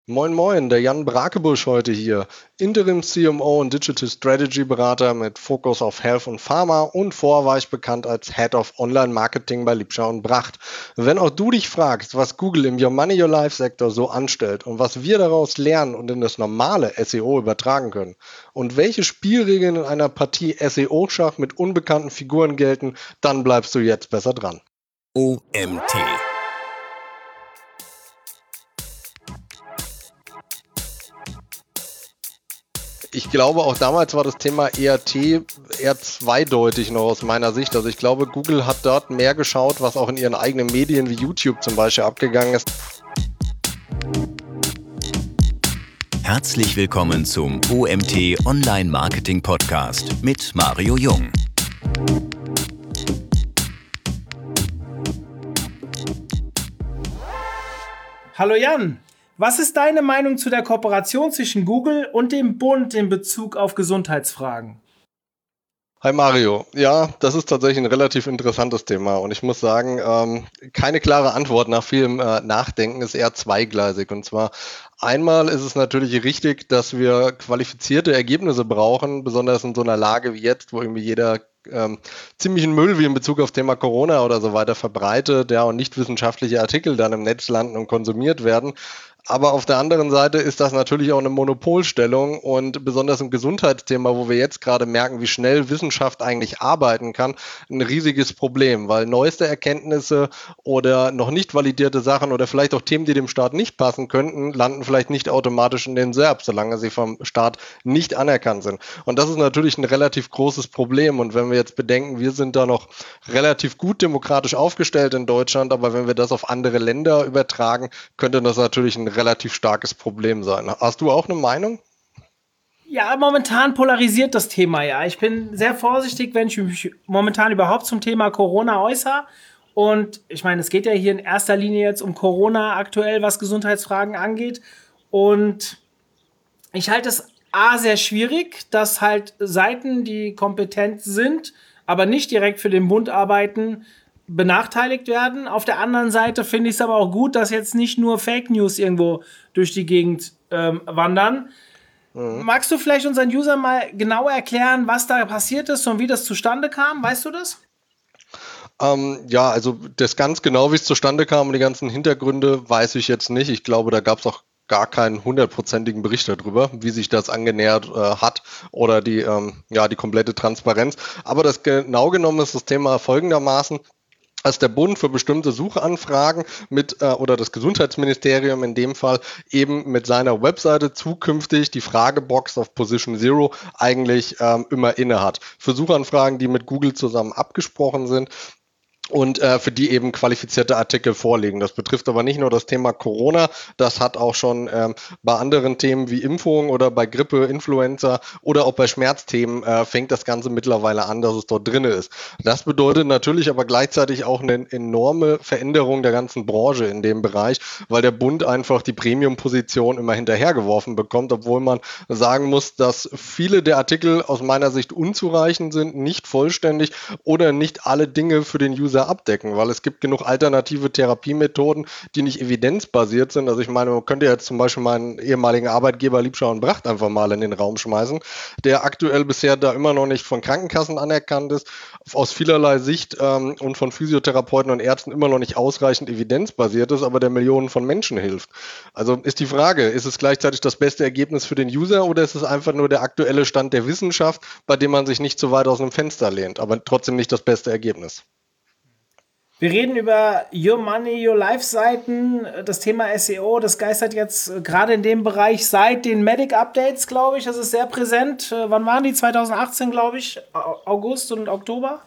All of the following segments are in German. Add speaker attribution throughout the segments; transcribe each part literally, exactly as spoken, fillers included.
Speaker 1: Moin Moin, der Jan Brakebusch heute hier, Interim-C M O und Digital Strategy Berater mit Fokus auf Health und Pharma und vorher war ich bekannt als Head of Online Marketing bei Liebscher und Bracht. Wenn auch du dich fragst, was Google im Your Money, Your Life Sektor so anstellt und was wir daraus lernen und in das normale S E O übertragen können und welche Spielregeln in einer Partie S E O-Schach mit unbekannten Figuren gelten, dann bleibst du jetzt besser dran.
Speaker 2: O M T.
Speaker 1: Ich glaube, auch damals war das Thema E R T eher zweideutig noch aus meiner Sicht. Also ich glaube, Google hat dort mehr geschaut, was auch in ihren eigenen Medien wie YouTube zum Beispiel abgegangen ist.
Speaker 2: Herzlich willkommen zum O M T Online Marketing Podcast mit Mario Jung.
Speaker 3: Hallo Jan, was ist deine Meinung zu der Kooperation zwischen Google und dem Bund in Bezug auf Gesundheitsfragen?
Speaker 1: Hi Mario, ja, das ist tatsächlich ein relativ interessantes Thema und ich muss sagen, ähm, keine klare Antwort nach vielem äh, Nachdenken, ist eher zweigleisig. Und zwar einmal ist es natürlich richtig, dass wir qualifizierte Ergebnisse brauchen, besonders in so einer Lage wie jetzt, wo irgendwie jeder ähm, ziemlichen Müll wie in Bezug auf Thema Corona oder so weiter verbreitet, ja, und nicht wissenschaftliche Artikel dann im Netz landen und konsumiert werden. Aber auf der anderen Seite ist das natürlich auch eine Monopolstellung und besonders im Gesundheitsthema, wo wir jetzt gerade merken, wie schnell Wissenschaft eigentlich arbeiten kann, ein riesiges Problem, weil neueste Erkenntnisse oder noch nicht validierte Sachen oder vielleicht auch Themen, die dem Staat nicht passen könnten, landen vielleicht nicht automatisch in den S E R Ps, solange sie vom Staat nicht anerkannt sind. Und das ist natürlich ein relativ großes Problem. Und wenn wir jetzt bedenken, wir sind da noch relativ gut demokratisch aufgestellt in Deutschland, aber wenn wir das auf andere Länder übertragen, könnte das natürlich ein relativ starkes Problem sein. Hast du auch eine Meinung?
Speaker 3: Ja, momentan polarisiert das Thema ja. Ich bin sehr vorsichtig, wenn ich mich momentan überhaupt zum Thema Corona äußere. Und ich meine, es geht ja hier in erster Linie jetzt um Corona aktuell, was Gesundheitsfragen angeht. Und ich halte es A sehr schwierig, dass halt Seiten, die kompetent sind, aber nicht direkt für den Bund arbeiten, benachteiligt werden. Auf der anderen Seite finde ich es aber auch gut, dass jetzt nicht nur Fake News irgendwo durch die Gegend ähm, wandern. Mhm. Magst du vielleicht unseren Usern mal genauer erklären, was da passiert ist und wie das zustande kam? Weißt du das?
Speaker 1: Ähm, ja, also das ganz genau, wie es zustande kam und die ganzen Hintergründe, weiß ich jetzt nicht. Ich glaube, da gab es auch gar keinen hundertprozentigen Bericht darüber, wie sich das angenähert äh, hat oder die, ähm, ja, die komplette Transparenz. Aber das genau genommen ist das Thema folgendermaßen: Als der Bund für bestimmte Suchanfragen mit äh, oder das Gesundheitsministerium in dem Fall eben mit seiner Webseite zukünftig die Fragebox auf Position Zero eigentlich ähm, immer inne hat. Für Suchanfragen, die mit Google zusammen abgesprochen sind und äh, für die eben qualifizierte Artikel vorliegen. Das betrifft aber nicht nur das Thema Corona, das hat auch schon ähm, bei anderen Themen wie Impfung oder bei Grippe, Influenza oder auch bei Schmerzthemen äh, fängt das Ganze mittlerweile an, dass es dort drin ist. Das bedeutet natürlich aber gleichzeitig auch eine enorme Veränderung der ganzen Branche in dem Bereich, weil der Bund einfach die Premium-Position immer hinterhergeworfen bekommt, obwohl man sagen muss, dass viele der Artikel aus meiner Sicht unzureichend sind, nicht vollständig oder nicht alle Dinge für den User abdecken, weil es gibt genug alternative Therapiemethoden, die nicht evidenzbasiert sind. Also ich meine, man könnte jetzt zum Beispiel meinen ehemaligen Arbeitgeber Liebscher und Bracht einfach mal in den Raum schmeißen, der aktuell bisher da immer noch nicht von Krankenkassen anerkannt ist, aus vielerlei Sicht ähm, und von Physiotherapeuten und Ärzten immer noch nicht ausreichend evidenzbasiert ist, aber der Millionen von Menschen hilft. Also ist die Frage, ist es gleichzeitig das beste Ergebnis für den User oder ist es einfach nur der aktuelle Stand der Wissenschaft, bei dem man sich nicht zu weit aus dem Fenster lehnt, aber trotzdem nicht das beste Ergebnis?
Speaker 3: Wir reden über Your Money, Your Life Seiten, das Thema S E O, das geistert jetzt gerade in dem Bereich seit den Medic Updates, glaube ich, das ist sehr präsent. Wann waren die? zwanzig achtzehn, glaube ich, August und Oktober?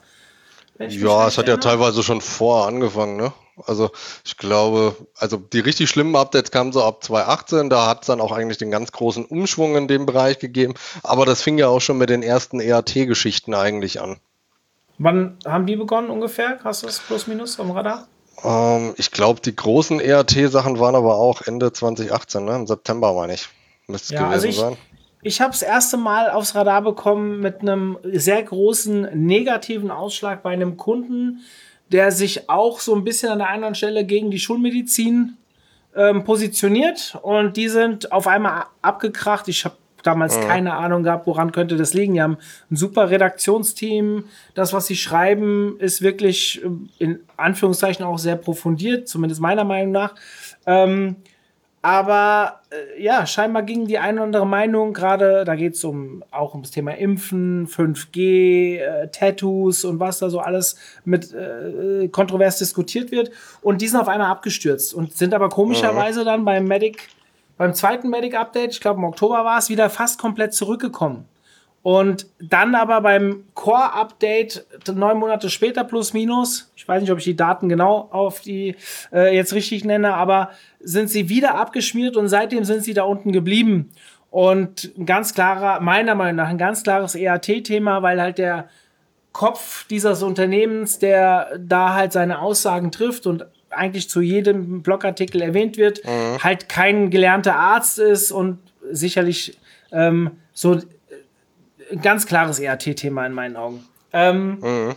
Speaker 1: Ja, es hat ja teilweise schon vor angefangen, ne? Also ich glaube, also die richtig schlimmen Updates kamen so ab zwanzig achtzehn, da hat es dann auch eigentlich den ganz großen Umschwung in dem Bereich gegeben, aber das fing ja auch schon mit den ersten E R T-Geschichten eigentlich an.
Speaker 3: Wann haben die begonnen ungefähr? Hast du das plus minus am Radar?
Speaker 1: Ähm, ich glaube, die großen E R T-Sachen waren aber auch Ende zwanzig achtzehn, ne? Im September meine ich. Müsste es
Speaker 3: ja,
Speaker 1: gewesen
Speaker 3: also ich,
Speaker 1: sein.
Speaker 3: Ich habe das erste Mal aufs Radar bekommen mit einem sehr großen negativen Ausschlag bei einem Kunden, der sich auch so ein bisschen an der anderen Stelle gegen die Schulmedizin ähm, positioniert und die sind auf einmal abgekracht. Ich habe damals mhm. keine Ahnung gehabt, woran könnte das liegen. Die haben ein super Redaktionsteam. Das, was sie schreiben, ist wirklich in Anführungszeichen auch sehr profundiert, zumindest meiner Meinung nach. Ähm, aber äh, ja, scheinbar ging die eine oder andere Meinung, gerade da geht es um, auch um das Thema Impfen, fünf G, äh, Tattoos und was da so alles mit äh, kontrovers diskutiert wird. Und die sind auf einmal abgestürzt und sind aber komischerweise mhm. dann beim Medic, beim zweiten Medic-Update, ich glaube im Oktober war es, wieder fast komplett zurückgekommen. Und dann aber beim Core-Update, neun Monate später plus minus, ich weiß nicht, ob ich die Daten genau auf die äh, jetzt richtig nenne, aber sind sie wieder abgeschmiert und seitdem sind sie da unten geblieben. Und ein ganz klarer, meiner Meinung nach, ein ganz klares E A T-Thema, weil halt der Kopf dieses Unternehmens, der da halt seine Aussagen trifft und eigentlich zu jedem Blogartikel erwähnt wird, mhm. halt kein gelernter Arzt ist und sicherlich ähm, so ein ganz klares E A T-Thema in meinen Augen. Ähm, mhm.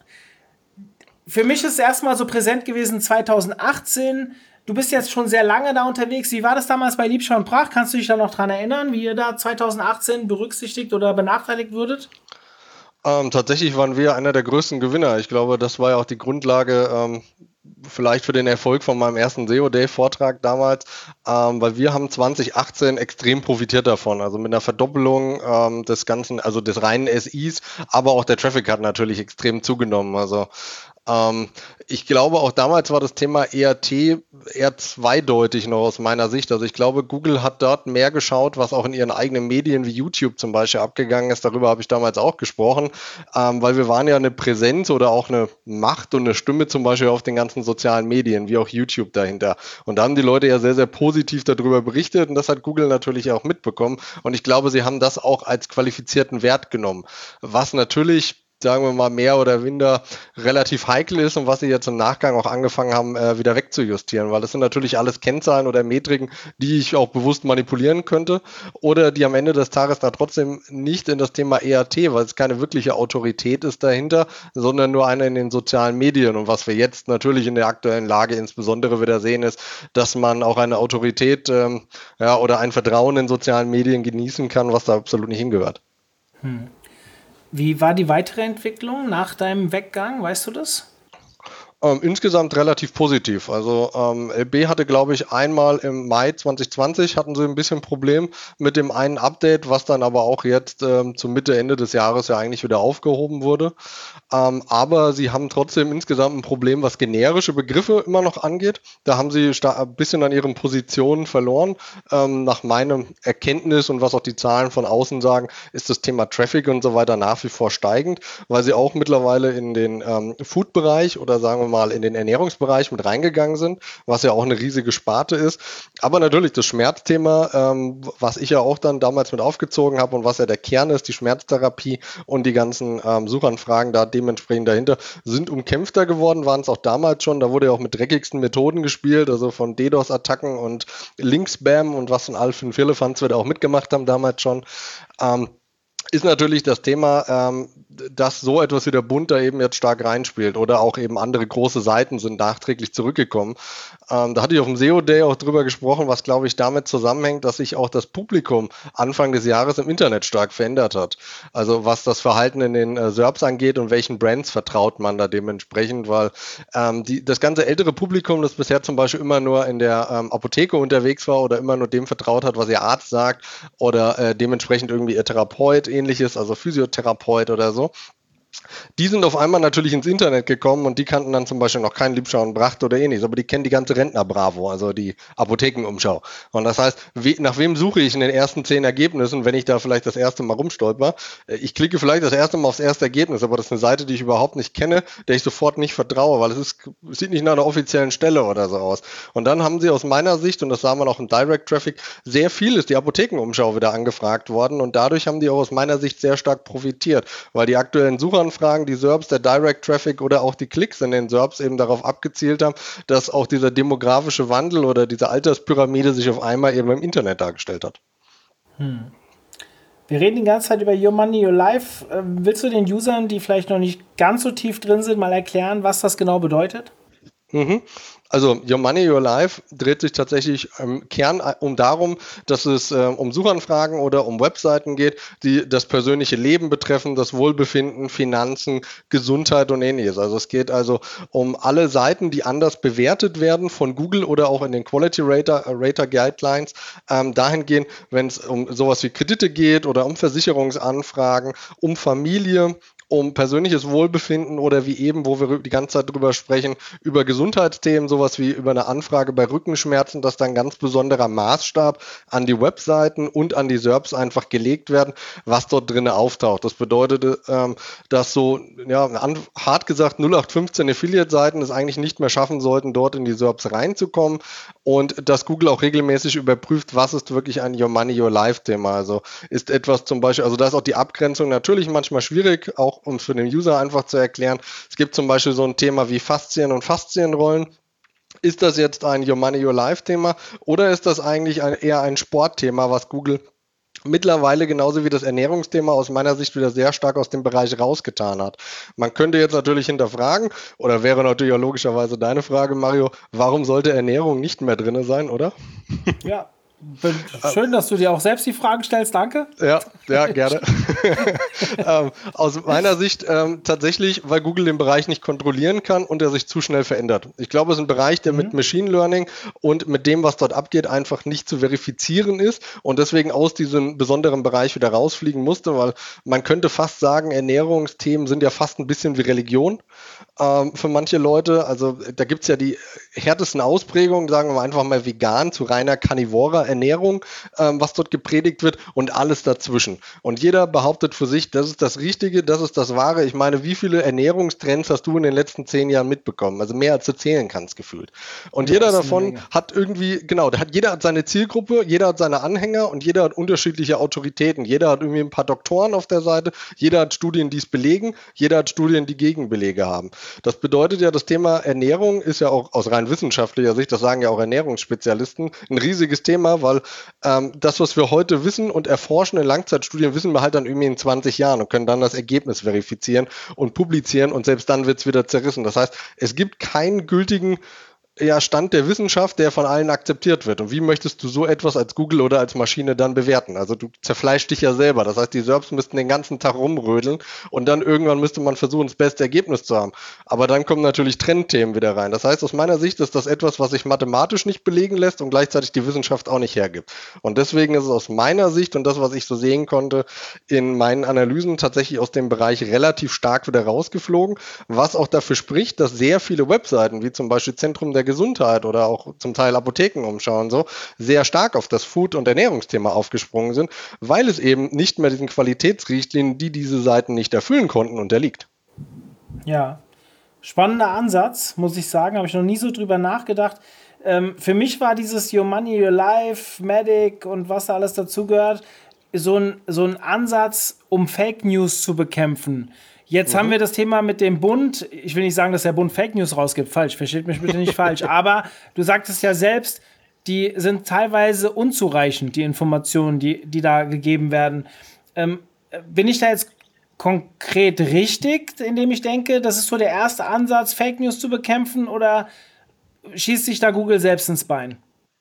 Speaker 3: Für mich ist es erstmal so präsent gewesen zwanzig achtzehn. Du bist jetzt schon sehr lange da unterwegs. Wie war das damals bei Liebschau und Brach? Kannst du dich da noch dran erinnern, wie ihr da zwanzig achtzehn berücksichtigt oder benachteiligt würdet?
Speaker 1: Ähm, tatsächlich waren wir einer der größten Gewinner. Ich glaube, das war ja auch die Grundlage ähm, vielleicht für den Erfolg von meinem ersten S E O-Day-Vortrag damals, ähm, weil wir haben zwanzig achtzehn extrem profitiert davon. Also mit einer Verdoppelung ähm, des ganzen, also des reinen S Is, aber auch der Traffic hat natürlich extrem zugenommen. Also Ähm, ich glaube, auch damals war das Thema E A T eher zweideutig noch aus meiner Sicht. Also ich glaube, Google hat dort mehr geschaut, was auch in ihren eigenen Medien wie YouTube zum Beispiel abgegangen ist. Darüber habe ich damals auch gesprochen, ähm, weil wir waren ja eine Präsenz oder auch eine Macht und eine Stimme zum Beispiel auf den ganzen sozialen Medien, wie auch YouTube dahinter. Und da haben die Leute ja sehr, sehr positiv darüber berichtet und das hat Google natürlich auch mitbekommen. Und ich glaube, sie haben das auch als qualifizierten Wert genommen, was natürlich, sagen wir mal, mehr oder minder relativ heikel ist und was sie jetzt im Nachgang auch angefangen haben, äh, wieder wegzujustieren, weil das sind natürlich alles Kennzahlen oder Metriken, die ich auch bewusst manipulieren könnte oder die am Ende des Tages da trotzdem nicht in das Thema E A T, weil es keine wirkliche Autorität ist dahinter, sondern nur eine in den sozialen Medien. Und was wir jetzt natürlich in der aktuellen Lage insbesondere wieder sehen, ist, dass man auch eine Autorität ähm, ja, oder ein Vertrauen in sozialen Medien genießen kann, was da absolut nicht hingehört.
Speaker 3: Hm. Wie war die weitere Entwicklung nach deinem Weggang? Weißt du das?
Speaker 1: Ähm, insgesamt relativ positiv. Also ähm, L B hatte, glaube ich, einmal im Mai zwanzig zwanzig hatten sie ein bisschen Problem mit dem einen Update, was dann aber auch jetzt ähm, zum Mitte, Ende des Jahres ja eigentlich wieder aufgehoben wurde. Ähm, aber sie haben trotzdem insgesamt ein Problem, was generische Begriffe immer noch angeht. Da haben sie ein bisschen an ihren Positionen verloren. Ähm, nach meinem Erkenntnis und was auch die Zahlen von außen sagen, ist das Thema Traffic und so weiter nach wie vor steigend, weil sie auch mittlerweile in den ähm, Food-Bereich oder sagen wir mal in den Ernährungsbereich mit reingegangen sind, was ja auch eine riesige Sparte ist. Aber natürlich das Schmerzthema, ähm, was ich ja auch dann damals mit aufgezogen habe und was ja der Kern ist, die Schmerztherapie und die ganzen ähm, Suchanfragen da dementsprechend dahinter, sind umkämpfter geworden, waren es auch damals schon. Da wurde ja auch mit dreckigsten Methoden gespielt, also von DDoS-Attacken und Link-Spam und was von all fünf Firlefanz wir da auch mitgemacht haben damals schon. Ähm, ist natürlich das Thema, ähm, dass so etwas wie der Bund da eben jetzt stark reinspielt oder auch eben andere große Seiten sind nachträglich zurückgekommen. Ähm, da hatte ich auf dem S E O-Day auch drüber gesprochen, was, glaube ich, damit zusammenhängt, dass sich auch das Publikum Anfang des Jahres im Internet stark verändert hat. Also was das Verhalten in den äh, S E R Ps angeht und welchen Brands vertraut man da dementsprechend, weil ähm, die, das ganze ältere Publikum, das bisher zum Beispiel immer nur in der ähm, Apotheke unterwegs war oder immer nur dem vertraut hat, was ihr Arzt sagt oder äh, dementsprechend irgendwie ihr Therapeut ähnliches, also Physiotherapeut oder so. Die sind auf einmal natürlich ins Internet gekommen und die kannten dann zum Beispiel noch keinen Liebschau und Bracht oder ähnliches, aber die kennen die ganze Rentner-Bravo, also die Apothekenumschau. Und das heißt, we- nach wem suche ich in den ersten zehn Ergebnissen, wenn ich da vielleicht das erste Mal rumstolper? Ich klicke vielleicht das erste Mal aufs erste Ergebnis, aber das ist eine Seite, die ich überhaupt nicht kenne, der ich sofort nicht vertraue, weil es ist, es sieht nicht nach einer offiziellen Stelle oder so aus. Und dann haben sie aus meiner Sicht, und das sah man auch im Direct Traffic, sehr viel ist die Apothekenumschau wieder angefragt worden und dadurch haben die auch aus meiner Sicht sehr stark profitiert, weil die aktuellen Suchanfragen, die S E R Ps, der Direct Traffic oder auch die Klicks in den S E R Ps eben darauf abgezielt haben, dass auch dieser demografische Wandel oder diese Alterspyramide sich auf einmal eben im Internet dargestellt hat.
Speaker 3: Hm. Wir reden die ganze Zeit über Your Money, Your Life. Willst du den Usern, die vielleicht noch nicht ganz so tief drin sind, mal erklären, was das genau bedeutet?
Speaker 1: Mhm. Also Your Money, Your Life dreht sich tatsächlich im Kern um darum, dass es äh, um Suchanfragen oder um Webseiten geht, die das persönliche Leben betreffen, das Wohlbefinden, Finanzen, Gesundheit und ähnliches. Also es geht also um alle Seiten, die anders bewertet werden von Google oder auch in den Quality Rater, Rater Guidelines, ähm, dahingehend, wenn es um sowas wie Kredite geht oder um Versicherungsanfragen, um Familie, um persönliches Wohlbefinden oder wie eben, wo wir die ganze Zeit drüber sprechen, über Gesundheitsthemen, sowas wie über eine Anfrage bei Rückenschmerzen, dass dann ganz besonderer Maßstab an die Webseiten und an die S E R Ps einfach gelegt werden, was dort drin auftaucht. Das bedeutet, ähm, dass so, ja, an, hart gesagt, null acht fünfzehn Affiliate-Seiten es eigentlich nicht mehr schaffen sollten, dort in die S E R Ps reinzukommen und dass Google auch regelmäßig überprüft, was ist wirklich ein Your Money, Your Life-Thema. Also ist etwas zum Beispiel, also da ist auch die Abgrenzung natürlich manchmal schwierig, auch um es für den User einfach zu erklären. Es gibt zum Beispiel so ein Thema wie Faszien und Faszienrollen. Ist das jetzt ein Your Money, Your Life Thema oder ist das eigentlich ein, eher ein Sportthema, was Google mittlerweile genauso wie das Ernährungsthema aus meiner Sicht wieder sehr stark aus dem Bereich rausgetan hat? Man könnte jetzt natürlich hinterfragen, oder wäre natürlich auch logischerweise deine Frage, Mario, warum sollte Ernährung nicht mehr drin sein, oder?
Speaker 3: Ja. Schön, dass du dir auch selbst die Fragen stellst, danke.
Speaker 1: Ja, ja, gerne. ähm, aus meiner Sicht ähm, tatsächlich, weil Google den Bereich nicht kontrollieren kann und er sich zu schnell verändert. Ich glaube, es ist ein Bereich, der mhm. mit Machine Learning und mit dem, was dort abgeht, einfach nicht zu verifizieren ist und deswegen aus diesem besonderen Bereich wieder rausfliegen musste, weil man könnte fast sagen, Ernährungsthemen sind ja fast ein bisschen wie Religion ähm, für manche Leute. Also da gibt es ja die härtesten Ausprägungen, sagen wir einfach mal vegan zu reiner Carnivora Ernährung, ähm, was dort gepredigt wird und alles dazwischen. Und jeder behauptet für sich, das ist das Richtige, das ist das Wahre. Ich meine, wie viele Ernährungstrends hast du in den letzten zehn Jahren mitbekommen? Also mehr als du zählen kannst, gefühlt. Und ja, jeder davon hat irgendwie, genau, der hat, jeder hat seine Zielgruppe, jeder hat seine Anhänger und jeder hat unterschiedliche Autoritäten. Jeder hat irgendwie ein paar Doktoren auf der Seite, jeder hat Studien, die es belegen, jeder hat Studien, die Gegenbelege haben. Das bedeutet ja, das Thema Ernährung ist ja auch aus rein wissenschaftlicher Sicht, das sagen ja auch Ernährungsspezialisten, ein riesiges Thema, weil ähm, das, was wir heute wissen und erforschen in Langzeitstudien, wissen wir halt dann irgendwie in zwanzig Jahren und können dann das Ergebnis verifizieren und publizieren und selbst dann wird es wieder zerrissen. Das heißt, es gibt keinen gültigen ja, Stand der Wissenschaft, der von allen akzeptiert wird. Und wie möchtest du so etwas als Google oder als Maschine dann bewerten? Also du zerfleischst dich ja selber. Das heißt, die S E R Ps müssten den ganzen Tag rumrödeln und dann irgendwann müsste man versuchen, das beste Ergebnis zu haben. Aber dann kommen natürlich Trendthemen wieder rein. Das heißt, aus meiner Sicht ist das etwas, was sich mathematisch nicht belegen lässt und gleichzeitig die Wissenschaft auch nicht hergibt. Und deswegen ist es aus meiner Sicht und das, was ich so sehen konnte, in meinen Analysen tatsächlich aus dem Bereich relativ stark wieder rausgeflogen, was auch dafür spricht, dass sehr viele Webseiten, wie zum Beispiel Zentrum der Gesundheit oder auch zum Teil Apothekenumschau und so, sehr stark auf das Food- und Ernährungsthema aufgesprungen sind, weil es eben nicht mehr diesen Qualitätsrichtlinien, die diese Seiten nicht erfüllen konnten, unterliegt.
Speaker 3: Ja, spannender Ansatz, muss ich sagen, habe ich noch nie so drüber nachgedacht. Ähm, für mich war dieses Your Money, Your Life, Medic und was da alles dazugehört, so ein, so ein Ansatz, um Fake News zu bekämpfen. Jetzt mhm. haben wir das Thema mit dem Bund. Ich will nicht sagen, dass der Bund Fake News rausgibt. Falsch, versteht mich bitte nicht falsch. Aber du sagtest ja selbst, die sind teilweise unzureichend, die Informationen, die, die da gegeben werden. Ähm, bin ich da jetzt konkret richtig, indem ich denke, das ist so der erste Ansatz, Fake News zu bekämpfen, oder schießt sich da Google selbst ins Bein?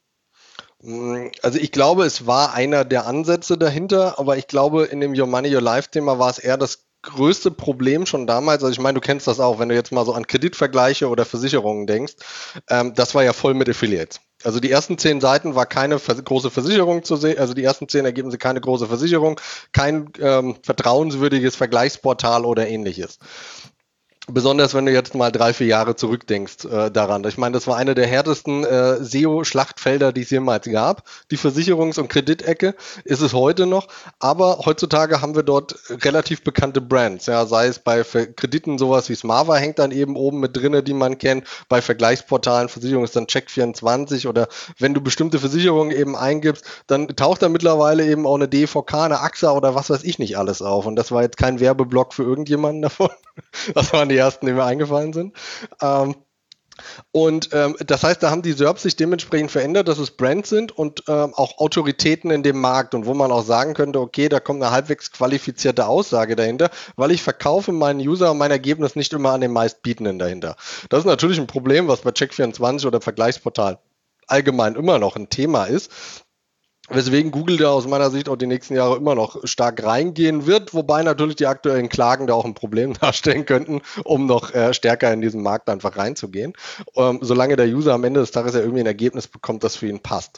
Speaker 1: Also ich glaube, es war einer der Ansätze dahinter, aber ich glaube, in dem Your Money, Your Life Thema war es eher das größte Problem schon damals. Also ich meine, du kennst das auch, wenn du jetzt mal so an Kreditvergleiche oder Versicherungen denkst, ähm, das war ja voll mit Affiliates. Also die ersten zehn Seiten war keine vers- große Versicherung zu sehen, also die ersten zehn Ergebnisse keine große Versicherung, kein ähm, vertrauenswürdiges Vergleichsportal oder ähnliches. Besonders wenn du jetzt mal drei, vier Jahre zurückdenkst äh, daran. Ich meine, das war eine der härtesten äh, S E O-Schlachtfelder, die es jemals gab. Die Versicherungs- und Kreditecke ist es heute noch. Aber heutzutage haben wir dort relativ bekannte Brands. Ja, sei es bei Ver- Krediten sowas wie Smava hängt dann eben oben mit drinne, die man kennt. Bei Vergleichsportalen, Versicherung ist dann Check vierundzwanzig oder wenn du bestimmte Versicherungen eben eingibst, dann taucht da mittlerweile eben auch eine D V K, eine A X A oder was weiß ich nicht alles auf. Und das war jetzt kein Werbeblock für irgendjemanden davon. Das waren die ersten, die mir eingefallen sind. Ähm, Und ähm, das heißt, da haben die S E R Ps sich dementsprechend verändert, dass es Brands sind und ähm, auch Autoritäten in dem Markt und wo man auch sagen könnte, okay, da kommt eine halbwegs qualifizierte Aussage dahinter, weil ich verkaufe meinen User und mein Ergebnis nicht immer an den meistbietenden dahinter. Das ist natürlich ein Problem, was bei Check vierundzwanzig oder Vergleichsportal allgemein immer noch ein Thema ist. Weswegen Google da aus meiner Sicht auch die nächsten Jahre immer noch stark reingehen wird, wobei natürlich die aktuellen Klagen da auch ein Problem darstellen könnten, um noch äh, stärker in diesen Markt einfach reinzugehen, ähm, solange der User am Ende des Tages ja irgendwie ein Ergebnis bekommt, das für ihn passt.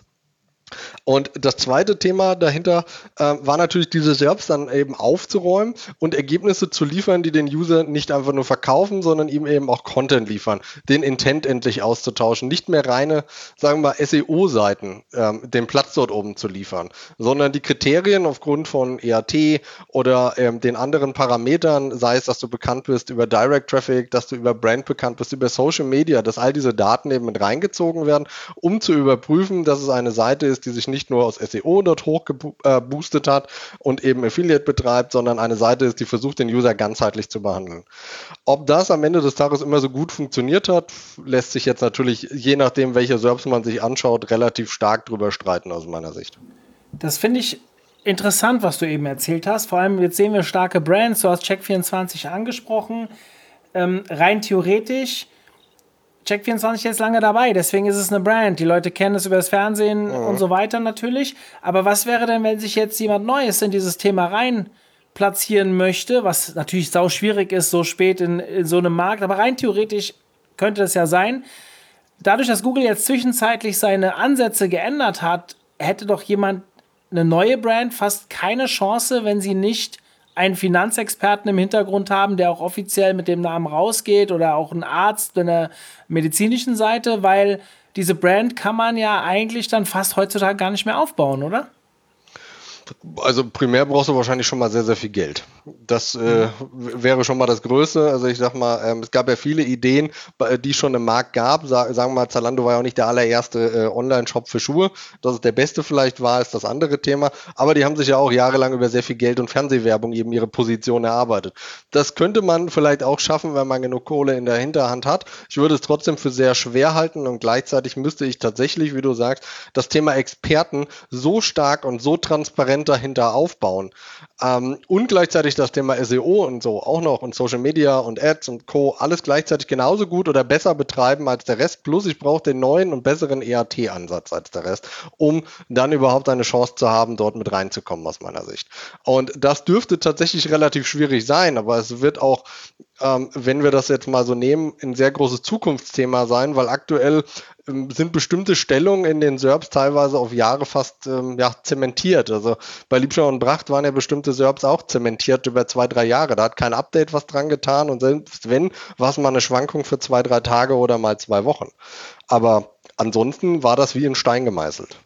Speaker 1: Und das zweite Thema dahinter äh, war natürlich diese S E R Ps dann eben aufzuräumen und Ergebnisse zu liefern, die den User nicht einfach nur verkaufen, sondern ihm eben auch Content liefern, den Intent endlich auszutauschen, nicht mehr reine, sagen wir mal, S E O-Seiten, ähm, den Platz dort oben zu liefern, sondern die Kriterien aufgrund von E A T oder ähm, den anderen Parametern, sei es, dass du bekannt bist über Direct Traffic, dass du über Brand bekannt bist, über Social Media, dass all diese Daten eben mit reingezogen werden, um zu überprüfen, dass es eine Seite ist, die sich nicht nur aus S E O dort hochgeboostet hat und eben Affiliate betreibt, sondern eine Seite ist, die versucht, den User ganzheitlich zu behandeln. Ob das am Ende des Tages immer so gut funktioniert hat, lässt sich jetzt natürlich, je nachdem, welche S E R Ps man sich anschaut, relativ stark drüber streiten aus meiner Sicht.
Speaker 3: Das finde ich interessant, was du eben erzählt hast. Vor allem, jetzt sehen wir starke Brands, du hast Check vierundzwanzig angesprochen. Ähm, rein theoretisch Check vierundzwanzig ist lange dabei, deswegen ist es eine Brand. Die Leute kennen es über das Fernsehen mhm. und so weiter natürlich. Aber was wäre denn, wenn sich jetzt jemand Neues in dieses Thema rein platzieren möchte, was natürlich sau schwierig ist, so spät in, in so einem Markt, aber rein theoretisch könnte es ja sein. Dadurch, dass Google jetzt zwischenzeitlich seine Ansätze geändert hat, hätte doch jemand, eine neue Brand, fast keine Chance, wenn sie nicht einen Finanzexperten im Hintergrund haben, der auch offiziell mit dem Namen rausgeht oder auch einen Arzt in der medizinischen Seite, weil diese Brand kann man ja eigentlich dann fast heutzutage gar nicht mehr aufbauen, oder?
Speaker 1: Also primär brauchst du wahrscheinlich schon mal sehr, sehr viel Geld. Das äh, wäre schon mal das Größte. Also ich sag mal, ähm, es gab ja viele Ideen, die schon im Markt gab. Sa- sagen wir mal, Zalando war ja auch nicht der allererste äh, Online-Shop für Schuhe. Dass es der beste vielleicht war, ist das andere Thema. Aber die haben sich ja auch jahrelang über sehr viel Geld und Fernsehwerbung eben ihre Position erarbeitet. Das könnte man vielleicht auch schaffen, wenn man genug Kohle in der Hinterhand hat. Ich würde es trotzdem für sehr schwer halten und gleichzeitig müsste ich tatsächlich, wie du sagst, das Thema Experten so stark und so transparent dahinter aufbauen. Ähm, und gleichzeitig das Thema S E O und so auch noch und Social Media und Ads und Co. alles gleichzeitig genauso gut oder besser betreiben als der Rest. Plus ich brauche den neuen und besseren E A T-Ansatz als der Rest, um dann überhaupt eine Chance zu haben, dort mit reinzukommen aus meiner Sicht. Und das dürfte tatsächlich relativ schwierig sein, aber es wird auch, ähm, wenn wir das jetzt mal so nehmen, ein sehr großes Zukunftsthema sein, weil aktuell ähm, sind bestimmte Stellungen in den S E R Ps teilweise auf Jahre fast ähm, ja, zementiert. Also bei Liebscher und Bracht waren ja bestimmte S E R Ps auch zementiert über zwei, drei Jahre. Da hat kein Update was dran getan und selbst wenn, war es mal eine Schwankung für zwei, drei Tage oder mal zwei Wochen. Aber ansonsten war das wie in Stein gemeißelt.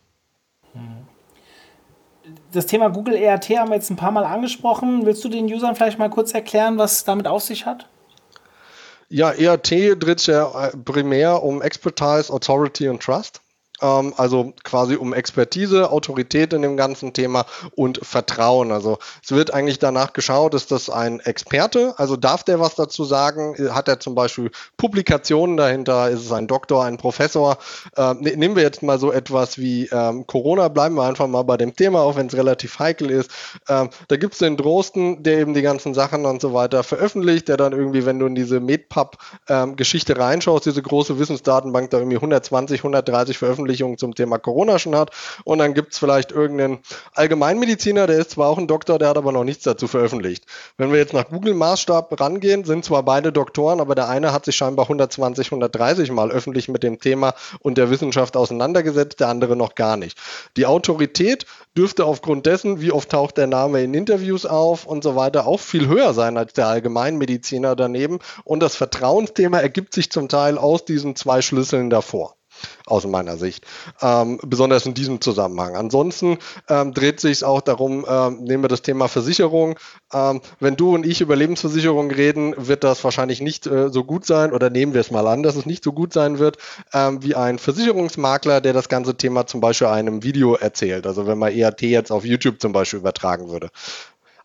Speaker 3: Das Thema Google E A T haben wir jetzt ein paar Mal angesprochen. Willst du den Usern vielleicht mal kurz erklären, was es damit auf sich hat?
Speaker 1: Ja, E A T dreht sich ja primär um Expertise, Authority und Trust. Ähm, also quasi um Expertise, Autorität in dem ganzen Thema und Vertrauen. Also es wird eigentlich danach geschaut, ist das ein Experte, also darf der was dazu sagen? Hat er zum Beispiel Publikationen dahinter? Ist es ein Doktor, ein Professor? Ähm, ne, nehmen wir jetzt mal so etwas wie ähm, Corona, bleiben wir einfach mal bei dem Thema, auch wenn es relativ heikel ist. Ähm, da gibt es den Drosten, der eben die ganzen Sachen und so weiter veröffentlicht, der dann irgendwie, wenn du in diese MedPub-Geschichte ähm, reinschaust, diese große Wissensdatenbank da irgendwie hundertzwanzig, hundertdreißig Veröffentlichungen zum Thema Corona schon hat und dann gibt es vielleicht irgendeinen Allgemeinmediziner, der ist zwar auch ein Doktor, der hat aber noch nichts dazu veröffentlicht. Wenn wir jetzt nach Google-Maßstab rangehen, sind zwar beide Doktoren, aber der eine hat sich scheinbar hundertzwanzig, hundertdreißig Mal öffentlich mit dem Thema und der Wissenschaft auseinandergesetzt, der andere noch gar nicht. Die Autorität dürfte aufgrund dessen, wie oft taucht der Name in Interviews auf und so weiter, auch viel höher sein als der Allgemeinmediziner daneben und das Vertrauensthema ergibt sich zum Teil aus diesen zwei Schlüsseln davor. Aus meiner Sicht, ähm, besonders in diesem Zusammenhang. Ansonsten ähm, dreht sich es auch darum, ähm, nehmen wir das Thema Versicherung. Ähm, wenn du und ich über Lebensversicherung reden, wird das wahrscheinlich nicht äh, so gut sein oder nehmen wir es mal an, dass es nicht so gut sein wird, ähm, wie ein Versicherungsmakler, der das ganze Thema zum Beispiel einem Video erzählt. Also wenn man E A T jetzt auf YouTube zum Beispiel übertragen würde.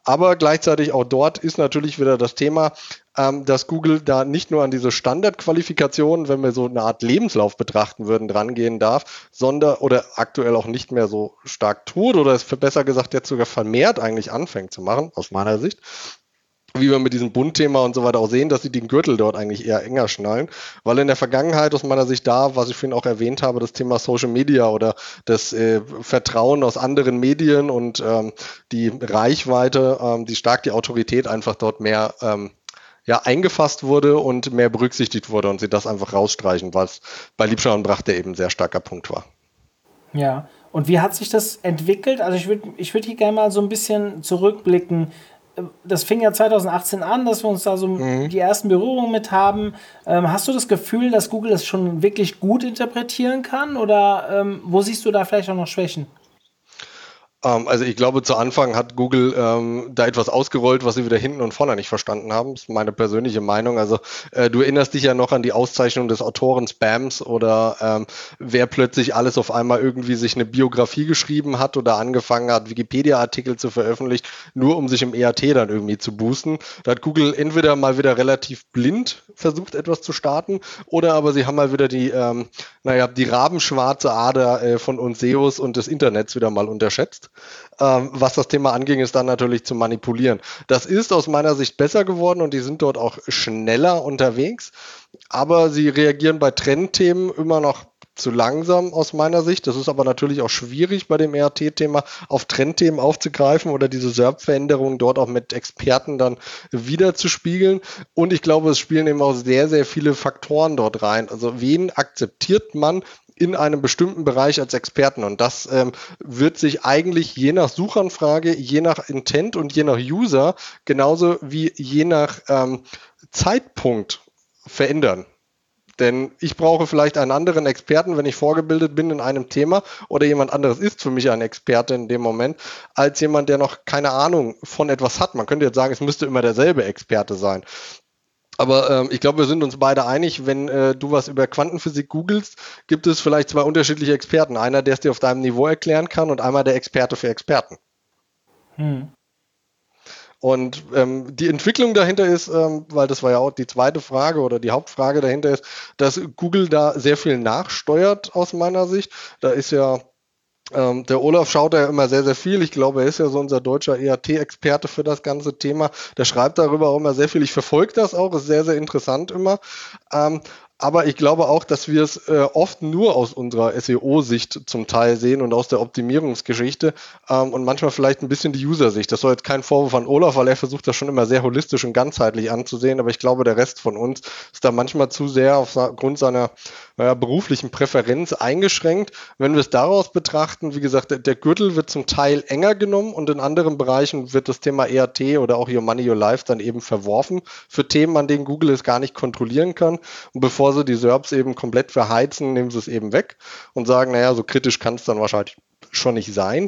Speaker 1: Aber gleichzeitig auch dort ist natürlich wieder das Thema, ähm, dass Google da nicht nur an diese Standardqualifikationen, wenn wir so eine Art Lebenslauf betrachten würden, drangehen darf, sondern oder aktuell auch nicht mehr so stark tut oder es besser gesagt jetzt sogar vermehrt eigentlich anfängt zu machen, aus meiner Sicht. Wie wir mit diesem Bundthema und so weiter auch sehen, dass sie den Gürtel dort eigentlich eher enger schnallen, weil in der Vergangenheit aus meiner Sicht da, was ich vorhin auch erwähnt habe, das Thema Social Media oder das äh, Vertrauen aus anderen Medien und ähm, die Reichweite, ähm, die stark die Autorität einfach dort mehr ähm, ja, eingefasst wurde und mehr berücksichtigt wurde und sie das einfach rausstreichen, was bei Liebscher und Brachte eben ein sehr starker Punkt war.
Speaker 3: Ja, und wie hat sich das entwickelt? Also ich würde ich würd hier gerne mal so ein bisschen zurückblicken. Das fing ja zwanzig achtzehn an, dass wir uns da so mhm. die ersten Berührungen mit haben. Ähm, hast du das Gefühl, dass Google das schon wirklich gut interpretieren kann? Oder ähm, wo siehst du da vielleicht auch noch Schwächen?
Speaker 1: Also ich glaube, zu Anfang hat Google ähm, da etwas ausgerollt, was sie wieder hinten und vorne nicht verstanden haben. Das ist meine persönliche Meinung. Also äh, du erinnerst dich ja noch an die Auszeichnung des Autoren Spams oder ähm, wer plötzlich alles auf einmal irgendwie sich eine Biografie geschrieben hat oder angefangen hat, Wikipedia-Artikel zu veröffentlichen, nur um sich im E A T dann irgendwie zu boosten. Da hat Google entweder mal wieder relativ blind versucht, etwas zu starten oder aber sie haben mal wieder die, ähm, naja, die rabenschwarze Ader äh, von uns S E Os und des Internets wieder mal unterschätzt. Ähm, was das Thema anging, ist dann natürlich zu manipulieren. Das ist aus meiner Sicht besser geworden und die sind dort auch schneller unterwegs, aber sie reagieren bei Trendthemen immer noch zu langsam aus meiner Sicht. Das ist aber natürlich auch schwierig bei dem E A T-Thema auf Trendthemen aufzugreifen oder diese S E R P-Veränderungen dort auch mit Experten dann wieder zu spiegeln. Und ich glaube, es spielen eben auch sehr, sehr viele Faktoren dort rein. Also wen akzeptiert man in einem bestimmten Bereich als Experten und das ähm, wird sich eigentlich je nach Suchanfrage, je nach Intent und je nach User genauso wie je nach ähm, Zeitpunkt verändern. Denn ich brauche vielleicht einen anderen Experten, wenn ich vorgebildet bin in einem Thema oder jemand anderes ist für mich ein Experte in dem Moment, als jemand, der noch keine Ahnung von etwas hat. Man könnte jetzt sagen, es müsste immer derselbe Experte sein. Aber ähm, ich glaube, wir sind uns beide einig, wenn äh, du was über Quantenphysik googelst, gibt es vielleicht zwei unterschiedliche Experten. Einer, der es dir auf deinem Niveau erklären kann und einmal der Experte für Experten. Hm. Und ähm, die Entwicklung dahinter ist, ähm, weil das war ja auch die zweite Frage oder die Hauptfrage dahinter ist, dass Google da sehr viel nachsteuert aus meiner Sicht. Da ist ja Ähm, der Olaf schaut ja immer sehr, sehr viel. Ich glaube, er ist ja so unser deutscher E A T-Experte für das ganze Thema. Der schreibt darüber auch immer sehr viel. Ich verfolge das auch, ist sehr, sehr interessant immer. Ähm, aber ich glaube auch, dass wir es äh, oft nur aus unserer S E O-Sicht zum Teil sehen und aus der Optimierungsgeschichte ähm, und manchmal vielleicht ein bisschen die User-Sicht. Das soll jetzt kein Vorwurf an Olaf, weil er versucht das schon immer sehr holistisch und ganzheitlich anzusehen. Aber ich glaube, der Rest von uns ist da manchmal zu sehr aufgrund seiner naja, beruflichen Präferenz eingeschränkt. Wenn wir es daraus betrachten, wie gesagt, der, der Gürtel wird zum Teil enger genommen und in anderen Bereichen wird das Thema E A T oder auch Your Money, Your Life dann eben verworfen für Themen, an denen Google es gar nicht kontrollieren kann. Und bevor sie die S E R Ps eben komplett verheizen, nehmen sie es eben weg und sagen, naja, so kritisch kann es dann wahrscheinlich schon nicht sein.